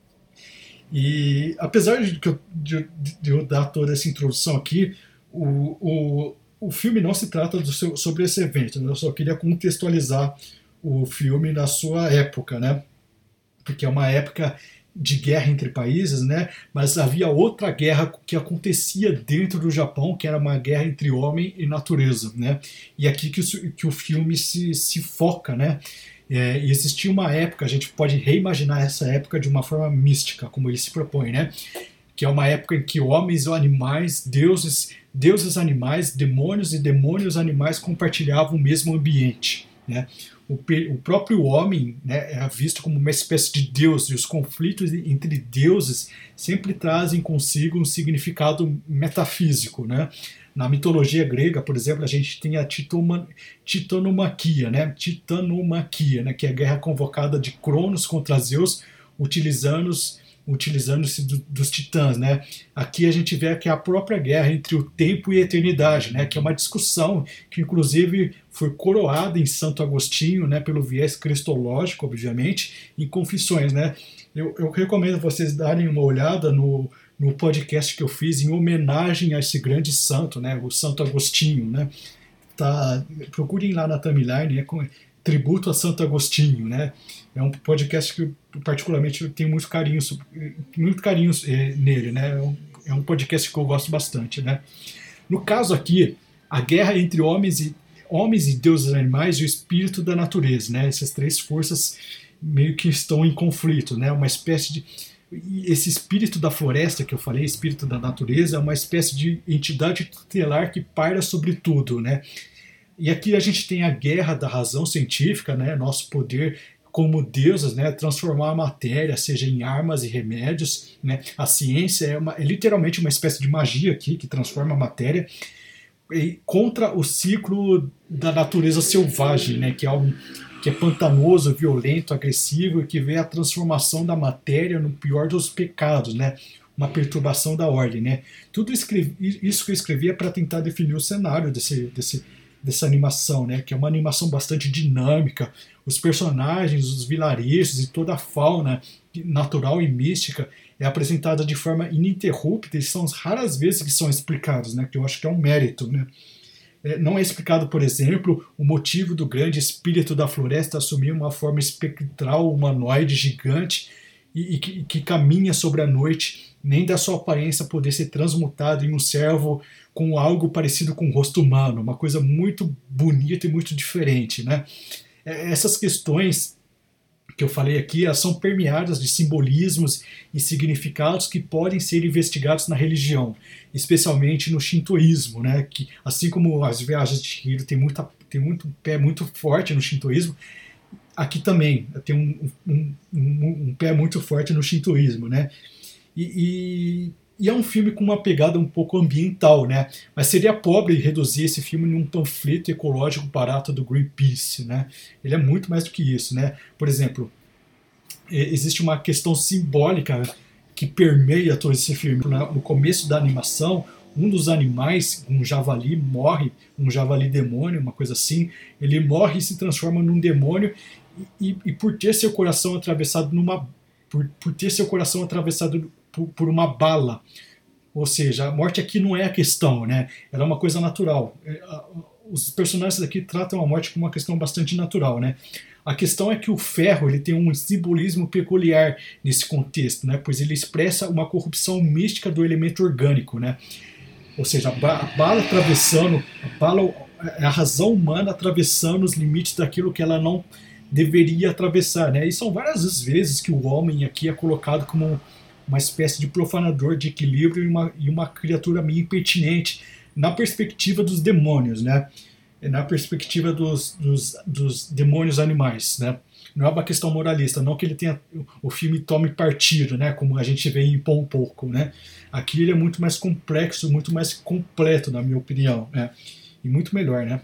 E apesar de, de, de eu dar toda essa introdução aqui, o, o, o filme não se trata do seu, sobre esse evento, né? Eu só queria contextualizar o filme na sua época, né? Porque é uma época de guerra entre países, né? Mas havia outra guerra que acontecia dentro do Japão, que era uma guerra entre homem e natureza, né? E aqui que o, que o filme se, se foca, né? É, existia uma época, a gente pode reimaginar essa época de uma forma mística, como ele se propõe, né? Que é uma época em que homens ou animais, deuses, deuses animais, demônios e demônios animais compartilhavam o mesmo ambiente, né? O, o próprio homem, né, é visto como uma espécie de deus, e os conflitos entre deuses sempre trazem consigo um significado metafísico, né? Na mitologia grega, por exemplo, a gente tem a titoma, titanomaquia, né? Titanomaquia, né? Que é a guerra convocada de Cronos contra Zeus, utilizando-se utilizando-se do, dos titãs, né? Aqui a gente vê que é a própria guerra entre o tempo e a eternidade, né? Que é uma discussão que inclusive foi coroada em Santo Agostinho, né? Pelo viés cristológico, obviamente, em Confissões, né? Eu, eu recomendo vocês darem uma olhada no, no podcast que eu fiz em homenagem a esse grande santo, né? O Santo Agostinho, né? Tá, procurem lá na timeline, é com tributo a Santo Agostinho, né? É um podcast que eu, particularmente eu tenho muito carinho, muito carinho é, nele, né? É um, é um podcast que eu gosto bastante, né? No caso aqui, a guerra entre homens e homens e deuses animais e o espírito da natureza, né? Essas três forças meio que estão em conflito, né? Uma espécie de esse espírito da floresta que eu falei, espírito da natureza, é uma espécie de entidade tutelar que paira sobre tudo, né? E aqui a gente tem a guerra da razão científica, né? Nosso poder como deuses, né? Transformar a matéria, seja em armas e remédios, né? A ciência é, uma, é literalmente uma espécie de magia aqui que transforma a matéria, e contra o ciclo da natureza selvagem, né? Que é algo que é pantanoso, violento, agressivo e que vê a transformação da matéria no pior dos pecados, né? Uma perturbação da ordem, né? Tudo escrevi, isso que eu escrevi é para tentar definir o cenário desse, desse, dessa animação, né? Que é uma animação bastante dinâmica. Os personagens, os vilarejos e toda a fauna natural e mística é apresentada de forma ininterrupta e são as raras vezes que são explicados, né? Que eu acho que é um mérito, né? É, não é explicado, por exemplo, o motivo do grande espírito da floresta assumir uma forma espectral, humanoide, gigante e, e que, que caminha sobre a noite, nem da sua aparência poder ser transmutado em um servo com algo parecido com o rosto humano, uma coisa muito bonita e muito diferente, né? Essas questões que eu falei aqui, elas são permeadas de simbolismos e significados que podem ser investigados na religião, especialmente no shintoísmo, né? Que, assim como as viagens de Chihiro tem, muita, tem muito pé muito forte no shintoísmo, aqui também tem um, um, um, um pé muito forte no shintoísmo, né? E, e, e é um filme com uma pegada um pouco ambiental, né? Mas seria pobre reduzir esse filme num panfleto ecológico barato do Greenpeace, né? Ele é muito mais do que isso, né? Por exemplo, existe uma questão simbólica que permeia todo esse filme. No começo da animação, um dos animais, um javali, morre, um javali demônio, uma coisa assim, ele morre e se transforma num demônio e, e, e por ter seu coração atravessado numa, por, por ter seu coração atravessado por, por uma bala Ou seja, a morte aqui não é a questão, né? Ela é uma coisa natural. Os personagens aqui tratam a morte como uma questão bastante natural, né? A questão é que o ferro ele tem um simbolismo peculiar nesse contexto, né? Pois ele expressa uma corrupção mística do elemento orgânico, né? Ou seja, a bala atravessando, a bala é a razão humana atravessando os limites daquilo que ela não deveria atravessar, né? E são várias as vezes que o homem aqui é colocado como uma espécie de profanador de equilíbrio e uma, e uma criatura meio impertinente na perspectiva dos demônios, né? Na perspectiva dos, dos, dos demônios animais, né? Não é uma questão moralista, não que ele tenha o filme tome partido, né? Como a gente vê em Pão Pouco, né? Aqui ele é muito mais complexo, muito mais completo, na minha opinião, né? E muito melhor, né?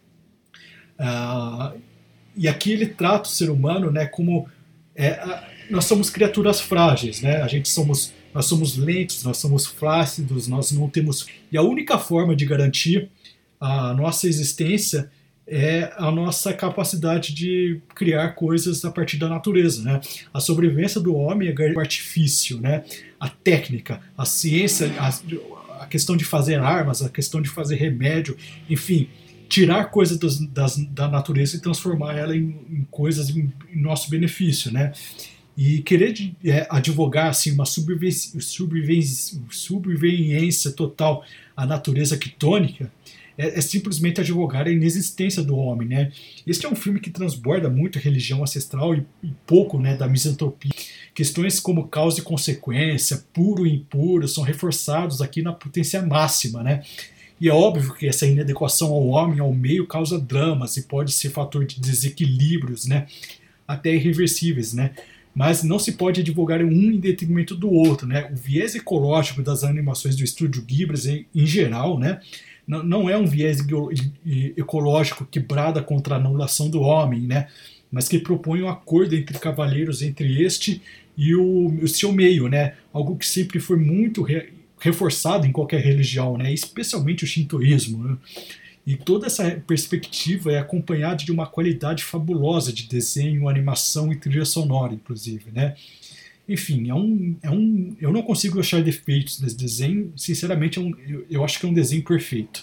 Ah, e aqui ele trata o ser humano, né, como é, nós somos criaturas frágeis, né? A gente somos, nós somos lentos, nós somos flácidos, nós não temos. E a única forma de garantir a nossa existência é a nossa capacidade de criar coisas a partir da natureza, né? A sobrevivência do homem é o artifício, né? A técnica, a ciência, a, a questão de fazer armas, a questão de fazer remédio, enfim, tirar coisas das, das, da natureza e transformar ela em, em coisas em, em nosso benefício, né? E querer é, advogar assim, uma sobrevivência, sobrevivência, sobrevivência total à natureza quitônica é, é simplesmente advogar a inexistência do homem, né? Este é um filme que transborda muito a religião ancestral e, e pouco, né, da misantropia. Questões como causa e consequência, puro e impuro, são reforçados aqui na potência máxima, né? E é óbvio que essa inadequação ao homem, ao meio, causa dramas e pode ser fator de desequilíbrios, né? Até irreversíveis, né? Mas não se pode advogar um em detrimento do outro, né? O viés ecológico das animações do estúdio Ghibli, em geral, né, não é um viés ecológico que brada contra a anulação do homem, né, mas que propõe um acordo entre cavaleiros entre este e o, o seu meio, né, algo que sempre foi muito re, reforçado em qualquer religião, né, especialmente o shintoísmo, né. E toda essa perspectiva é acompanhada de uma qualidade fabulosa de desenho, animação e trilha sonora, inclusive, né? Enfim, é um, é um, eu não consigo achar defeitos nesse desenho. Sinceramente, é um, eu, eu acho que é um desenho perfeito.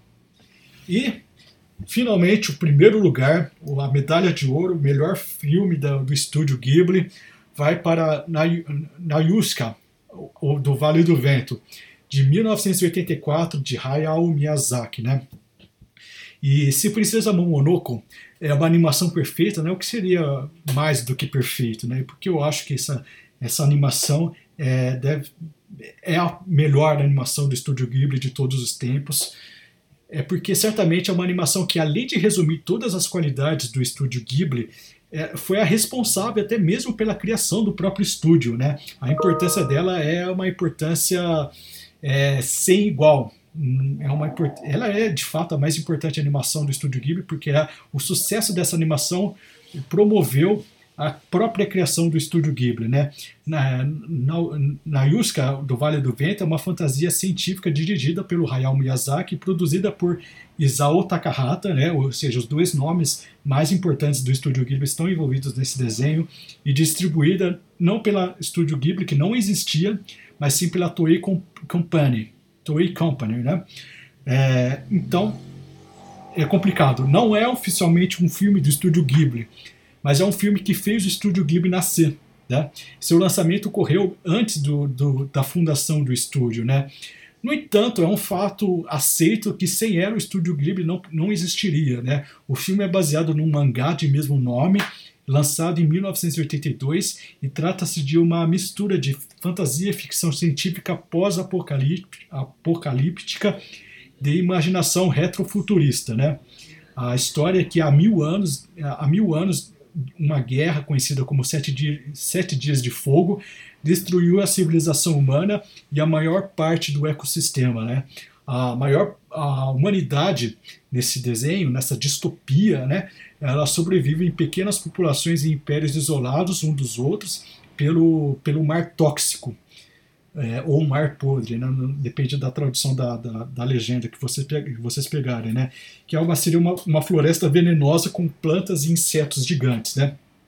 E, finalmente, o primeiro lugar, a medalha de ouro, o melhor filme da, do estúdio Ghibli, vai para Nayushika, ou do Vale do Vento, de mil novecentos e oitenta e quatro, de Hayao Miyazaki, né? E se Princesa Momonoke é uma animação perfeita, né, o que seria mais do que perfeito, né? Porque eu acho que essa, essa animação é, deve, é a melhor animação do estúdio Ghibli de todos os tempos. É porque certamente é uma animação que, além de resumir todas as qualidades do estúdio Ghibli, é, foi a responsável até mesmo pela criação do próprio estúdio, né? A importância dela é uma importância é, sem igual. É uma, ela é de fato a mais importante animação do estúdio Ghibli, porque a, o sucesso dessa animação promoveu a própria criação do estúdio Ghibli, né? Na, na, Nayushika, do Vale do Vento, é uma fantasia científica dirigida pelo Hayao Miyazaki e produzida por Isao Takahata, né? Ou seja, os dois nomes mais importantes do estúdio Ghibli estão envolvidos nesse desenho, e distribuída não pela estúdio Ghibli, que não existia, mas sim pela Toei Company. Toei Company, né? É, então, é complicado. Não é oficialmente um filme do estúdio Ghibli, mas é um filme que fez o estúdio Ghibli nascer, né? Seu lançamento ocorreu antes do, do, da fundação do estúdio, né? No entanto, é um fato aceito que sem ela o estúdio Ghibli não, não existiria, né? O filme é baseado num mangá de mesmo nome, lançado em mil novecentos e oitenta e dois, e trata-se de uma mistura de fantasia e ficção científica pós-apocalíptica de imaginação retrofuturista, né? A história é que há mil anos, há mil anos uma guerra conhecida como Sete Dias, Sete Dias de Fogo destruiu a civilização humana e a maior parte do ecossistema, né? A maior a humanidade nesse desenho, nessa distopia, né, ela sobrevive em pequenas populações e impérios isolados um dos outros pelo, pelo mar tóxico, é, ou mar podre, né, depende da tradução da, da, da legenda que, você, que vocês pegarem, né, que é uma, seria uma, uma floresta venenosa com plantas e insetos gigantes, né.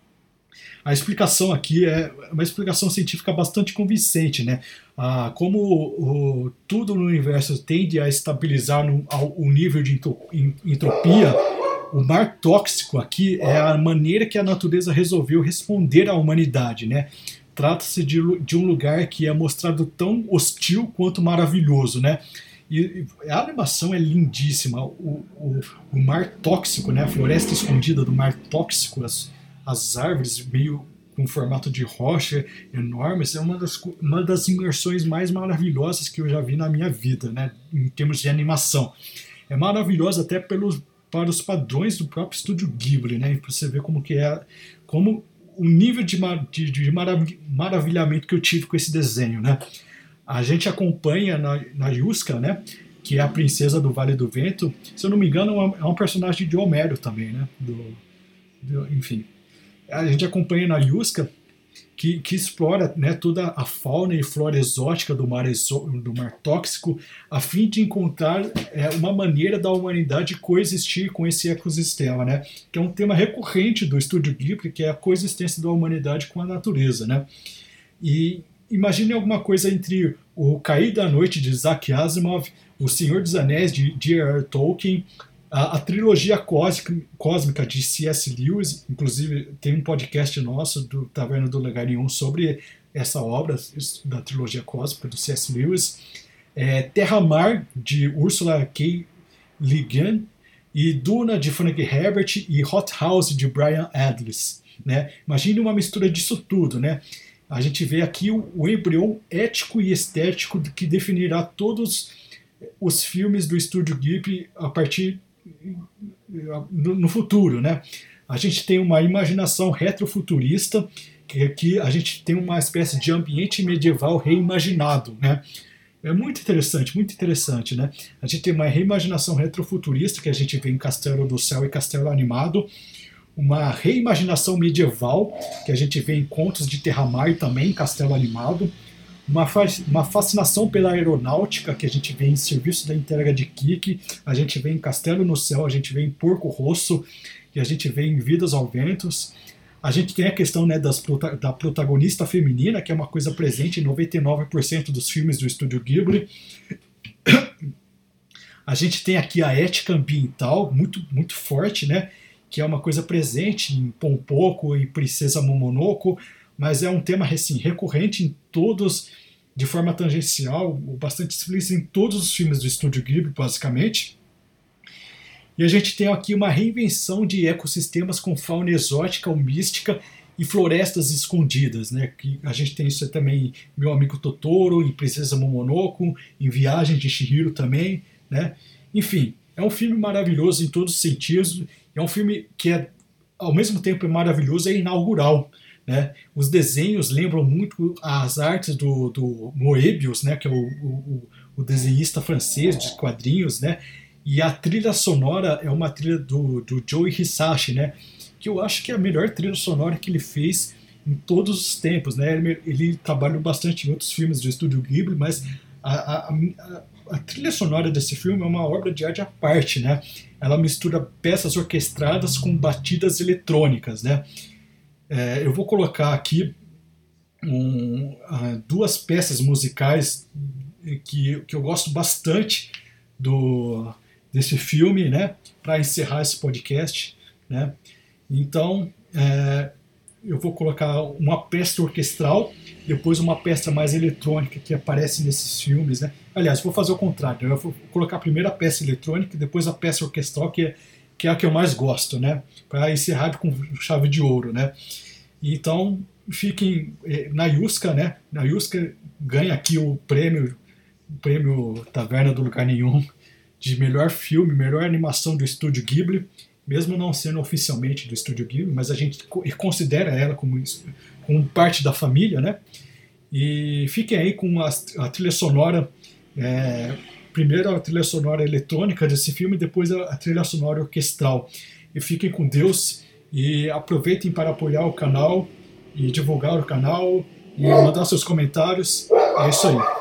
A explicação aqui é uma explicação científica bastante convincente, né? Ah, como o, o, tudo no universo tende a estabilizar no, ao, o nível de entropia, o mar tóxico aqui é a maneira que a natureza resolveu responder à humanidade, né? Trata-se de, de um lugar que é mostrado tão hostil quanto maravilhoso, né? E a animação é lindíssima. O, o, o mar tóxico, né? A floresta escondida do mar tóxico, as, as árvores meio com formato de rocha enormes, é uma das, uma das imersões mais maravilhosas que eu já vi na minha vida, né? Em termos de animação. É maravilhosa até pelos, para os padrões do próprio estúdio Ghibli, né? Para você ver como que é, como o nível de, de, de maravilhamento que eu tive com esse desenho, né? A gente acompanha na, na Yuska, né? Que é a princesa do Vale do Vento. Se eu não me engano, é um personagem de Homero também, né? Do, do, enfim, a gente acompanha na Yuska que, que explora, né, toda a fauna e flora exótica do mar, exo, do mar tóxico, a fim de encontrar é, uma maneira da humanidade coexistir com esse ecossistema, né? Que é um tema recorrente do estúdio Ghibli, que é a coexistência da humanidade com a natureza, né? E imagine alguma coisa entre o Cair da Noite de Isaac Asimov, o Senhor dos Anéis de J R R Tolkien, a, a trilogia cósmica, cósmica de C S Lewis. Inclusive tem um podcast nosso do Taverna do Lugar Nenhum sobre essa obra da trilogia cósmica do C S Lewis, é, Terra-Mar de Ursula K. Le Guin, e Duna de Frank Herbert e Hot House de Brian Aldiss, né? Imagine uma mistura disso tudo, né? A gente vê aqui o, o embrião ético e estético que definirá todos os filmes do estúdio Ghibli a partir no, no futuro, né? A gente tem uma imaginação retrofuturista, que aqui a gente tem uma espécie de ambiente medieval reimaginado, né? É muito interessante, muito interessante, né? A gente tem uma reimaginação retrofuturista que a gente vê em Castelo do Céu e Castelo Animado, uma reimaginação medieval, que a gente vê em Contos de Terra-Mar também, em Castelo Animado, uma, fa uma fascinação pela aeronáutica, que a gente vê em Serviço da Entrega de Kiki, a gente vê em Castelo no Céu, a gente vê em Porco Rosso, e a gente vê em Vidas ao Ventos. A gente tem a questão, né, das prota da protagonista feminina, que é uma coisa presente em noventa e nove por cento dos filmes do estúdio Ghibli. A gente tem aqui a ética ambiental, muito, muito forte, né? Que é uma coisa presente em Pompoko e Princesa Momonoke, mas é um tema assim, recorrente em todos, de forma tangencial, bastante explícito em todos os filmes do estúdio Ghibli, basicamente. E a gente tem aqui uma reinvenção de ecossistemas com fauna exótica ou mística e florestas escondidas, né? Que a gente tem isso também em Meu Amigo Totoro, em Princesa Momonoke, em Viagem de Chihiro também, né? Enfim, é um filme maravilhoso em todos os sentidos. É um filme que, é, ao mesmo tempo, é maravilhoso e é inaugural, né? Os desenhos lembram muito as artes do, do Moebius, né? Que é o, o, o desenhista francês de quadrinhos, né? E a trilha sonora é uma trilha do, do Joe Hisaishi, né? Que eu acho que é a melhor trilha sonora que ele fez em todos os tempos, né? Ele, ele trabalhou bastante em outros filmes do estúdio Ghibli, mas a, a, a, a trilha sonora desse filme é uma obra de arte à parte, né? Ela mistura peças orquestradas com batidas eletrônicas, né? É, eu vou colocar aqui um, uh, duas peças musicais que, que eu gosto bastante do, desse filme, né? Para encerrar esse podcast, né? Então, é, eu vou colocar uma peça orquestral, depois uma peça mais eletrônica que aparece nesses filmes, né? Aliás, vou fazer o contrário, eu vou colocar primeiro a peça eletrônica e depois a peça orquestral, que é, que é a que eu mais gosto, né? Para encerrar com chave de ouro, né? Então, fiquem na Yuska, né? Na Yuska ganha aqui o prêmio, o prêmio Taverna do Lugar Nenhum de melhor filme, melhor animação do estúdio Ghibli, mesmo não sendo oficialmente do estúdio Ghibli, mas a gente considera ela como, como parte da família, né? E fiquem aí com a, a trilha sonora, é, primeiro a trilha sonora eletrônica desse filme, depois a, a trilha sonora orquestral. E fiquem com Deus e aproveitem para apoiar o canal e divulgar o canal e mandar seus comentários. É isso aí.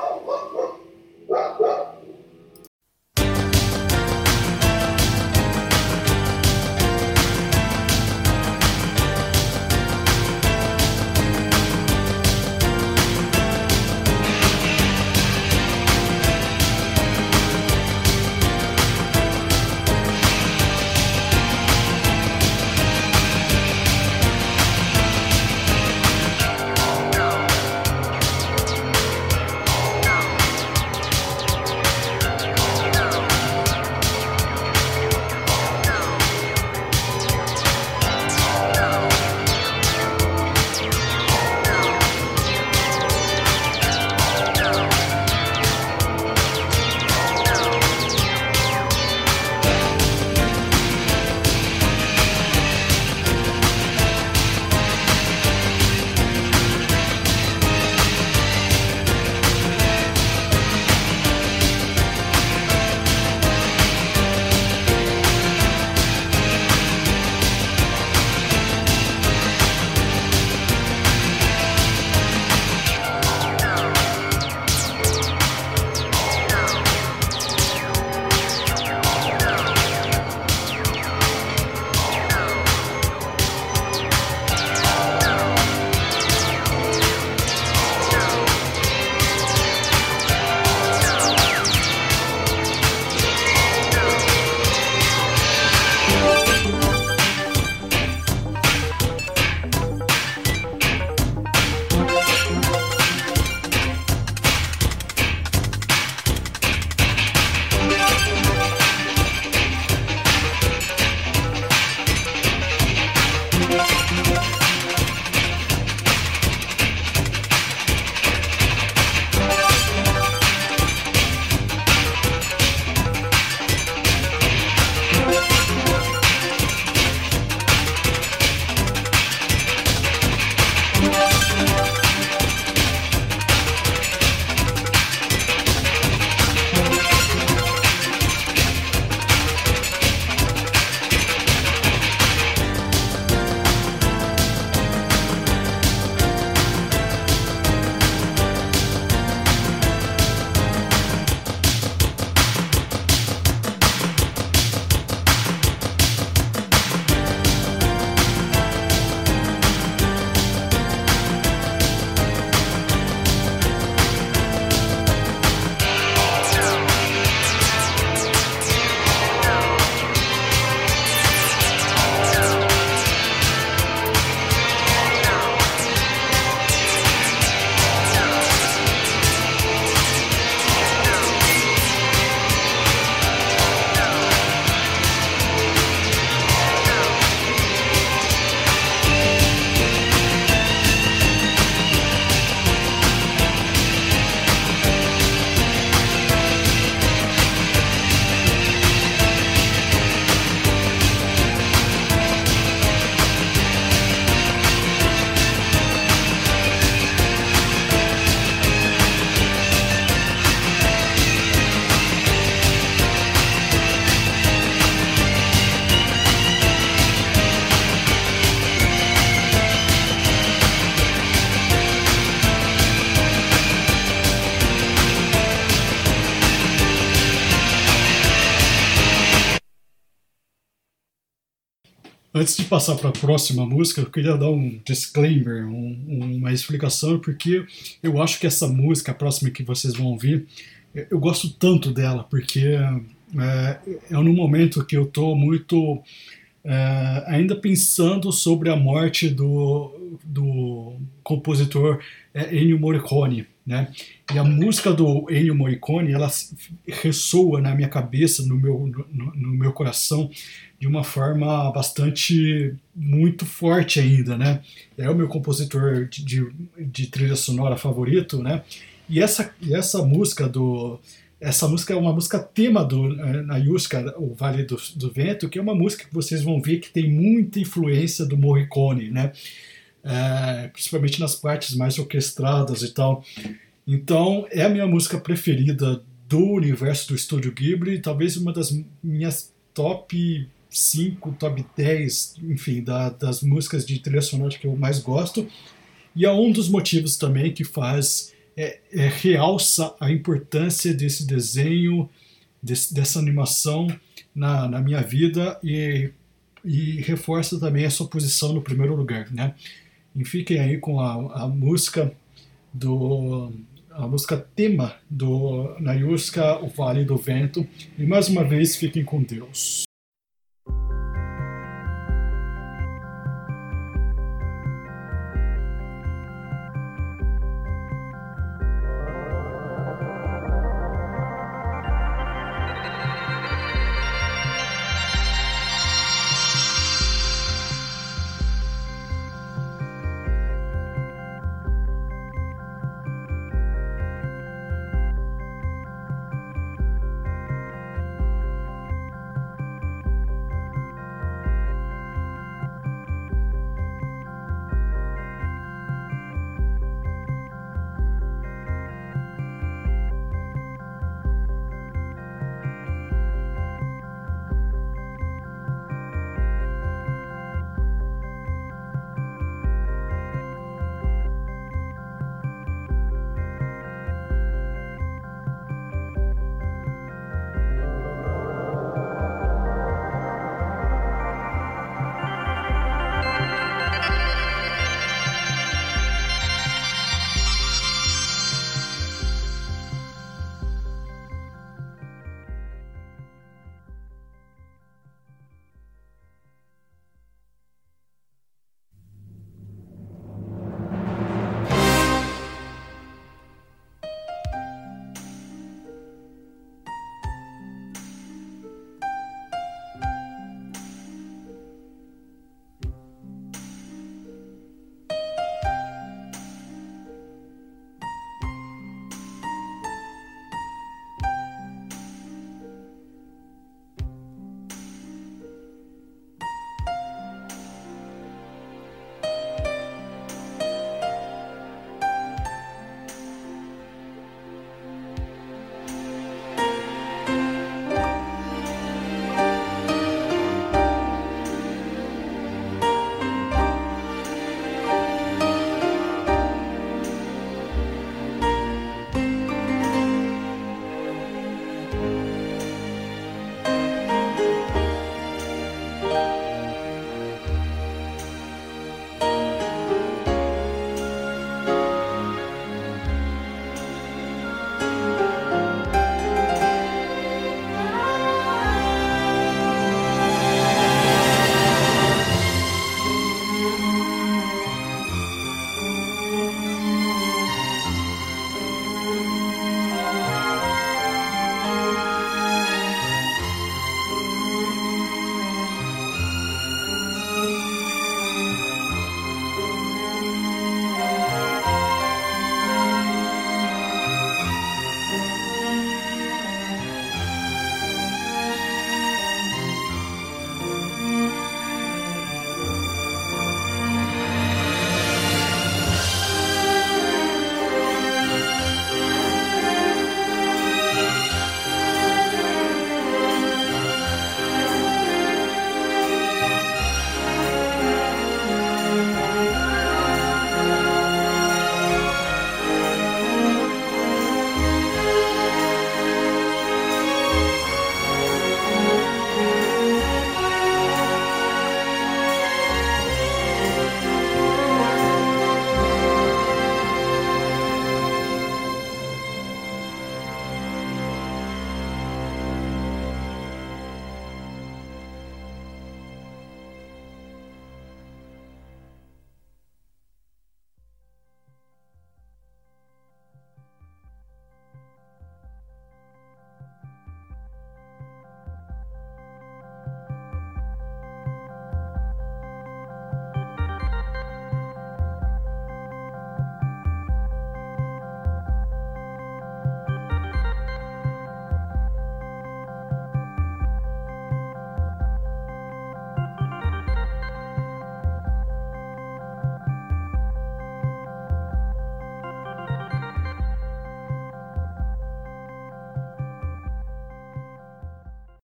Antes de passar para a próxima música, eu queria dar um disclaimer, um, uma explicação, porque eu acho que essa música, a próxima que vocês vão ouvir, eu gosto tanto dela, porque é, é num momento que eu estou muito é, ainda pensando sobre a morte do, do compositor é, Ennio Morricone, né? E a música do Ennio Morricone, ela ressoa na minha cabeça, no meu, no, no meu coração, de uma forma bastante, muito forte ainda, né? É o meu compositor de, de, de trilha sonora favorito, né? E essa, e essa música do... Essa música é uma música tema do Nayushka, o Vale do, do Vento, que é uma música que vocês vão ver que tem muita influência do Morricone, né? É, principalmente nas partes mais orquestradas e tal. Então, é a minha música preferida do universo do Estúdio Ghibli, talvez uma das minhas top cinco, top dez, enfim, da, das músicas de trilha sonora que eu mais gosto, e é um dos motivos também que faz, é, é, realça a importância desse desenho, desse, dessa animação na, na minha vida, e, e reforça também a sua posição no primeiro lugar, né? E fiquem aí com a, a música do... a música tema do Nayushka, O Vale do Vento, e mais uma vez fiquem com Deus.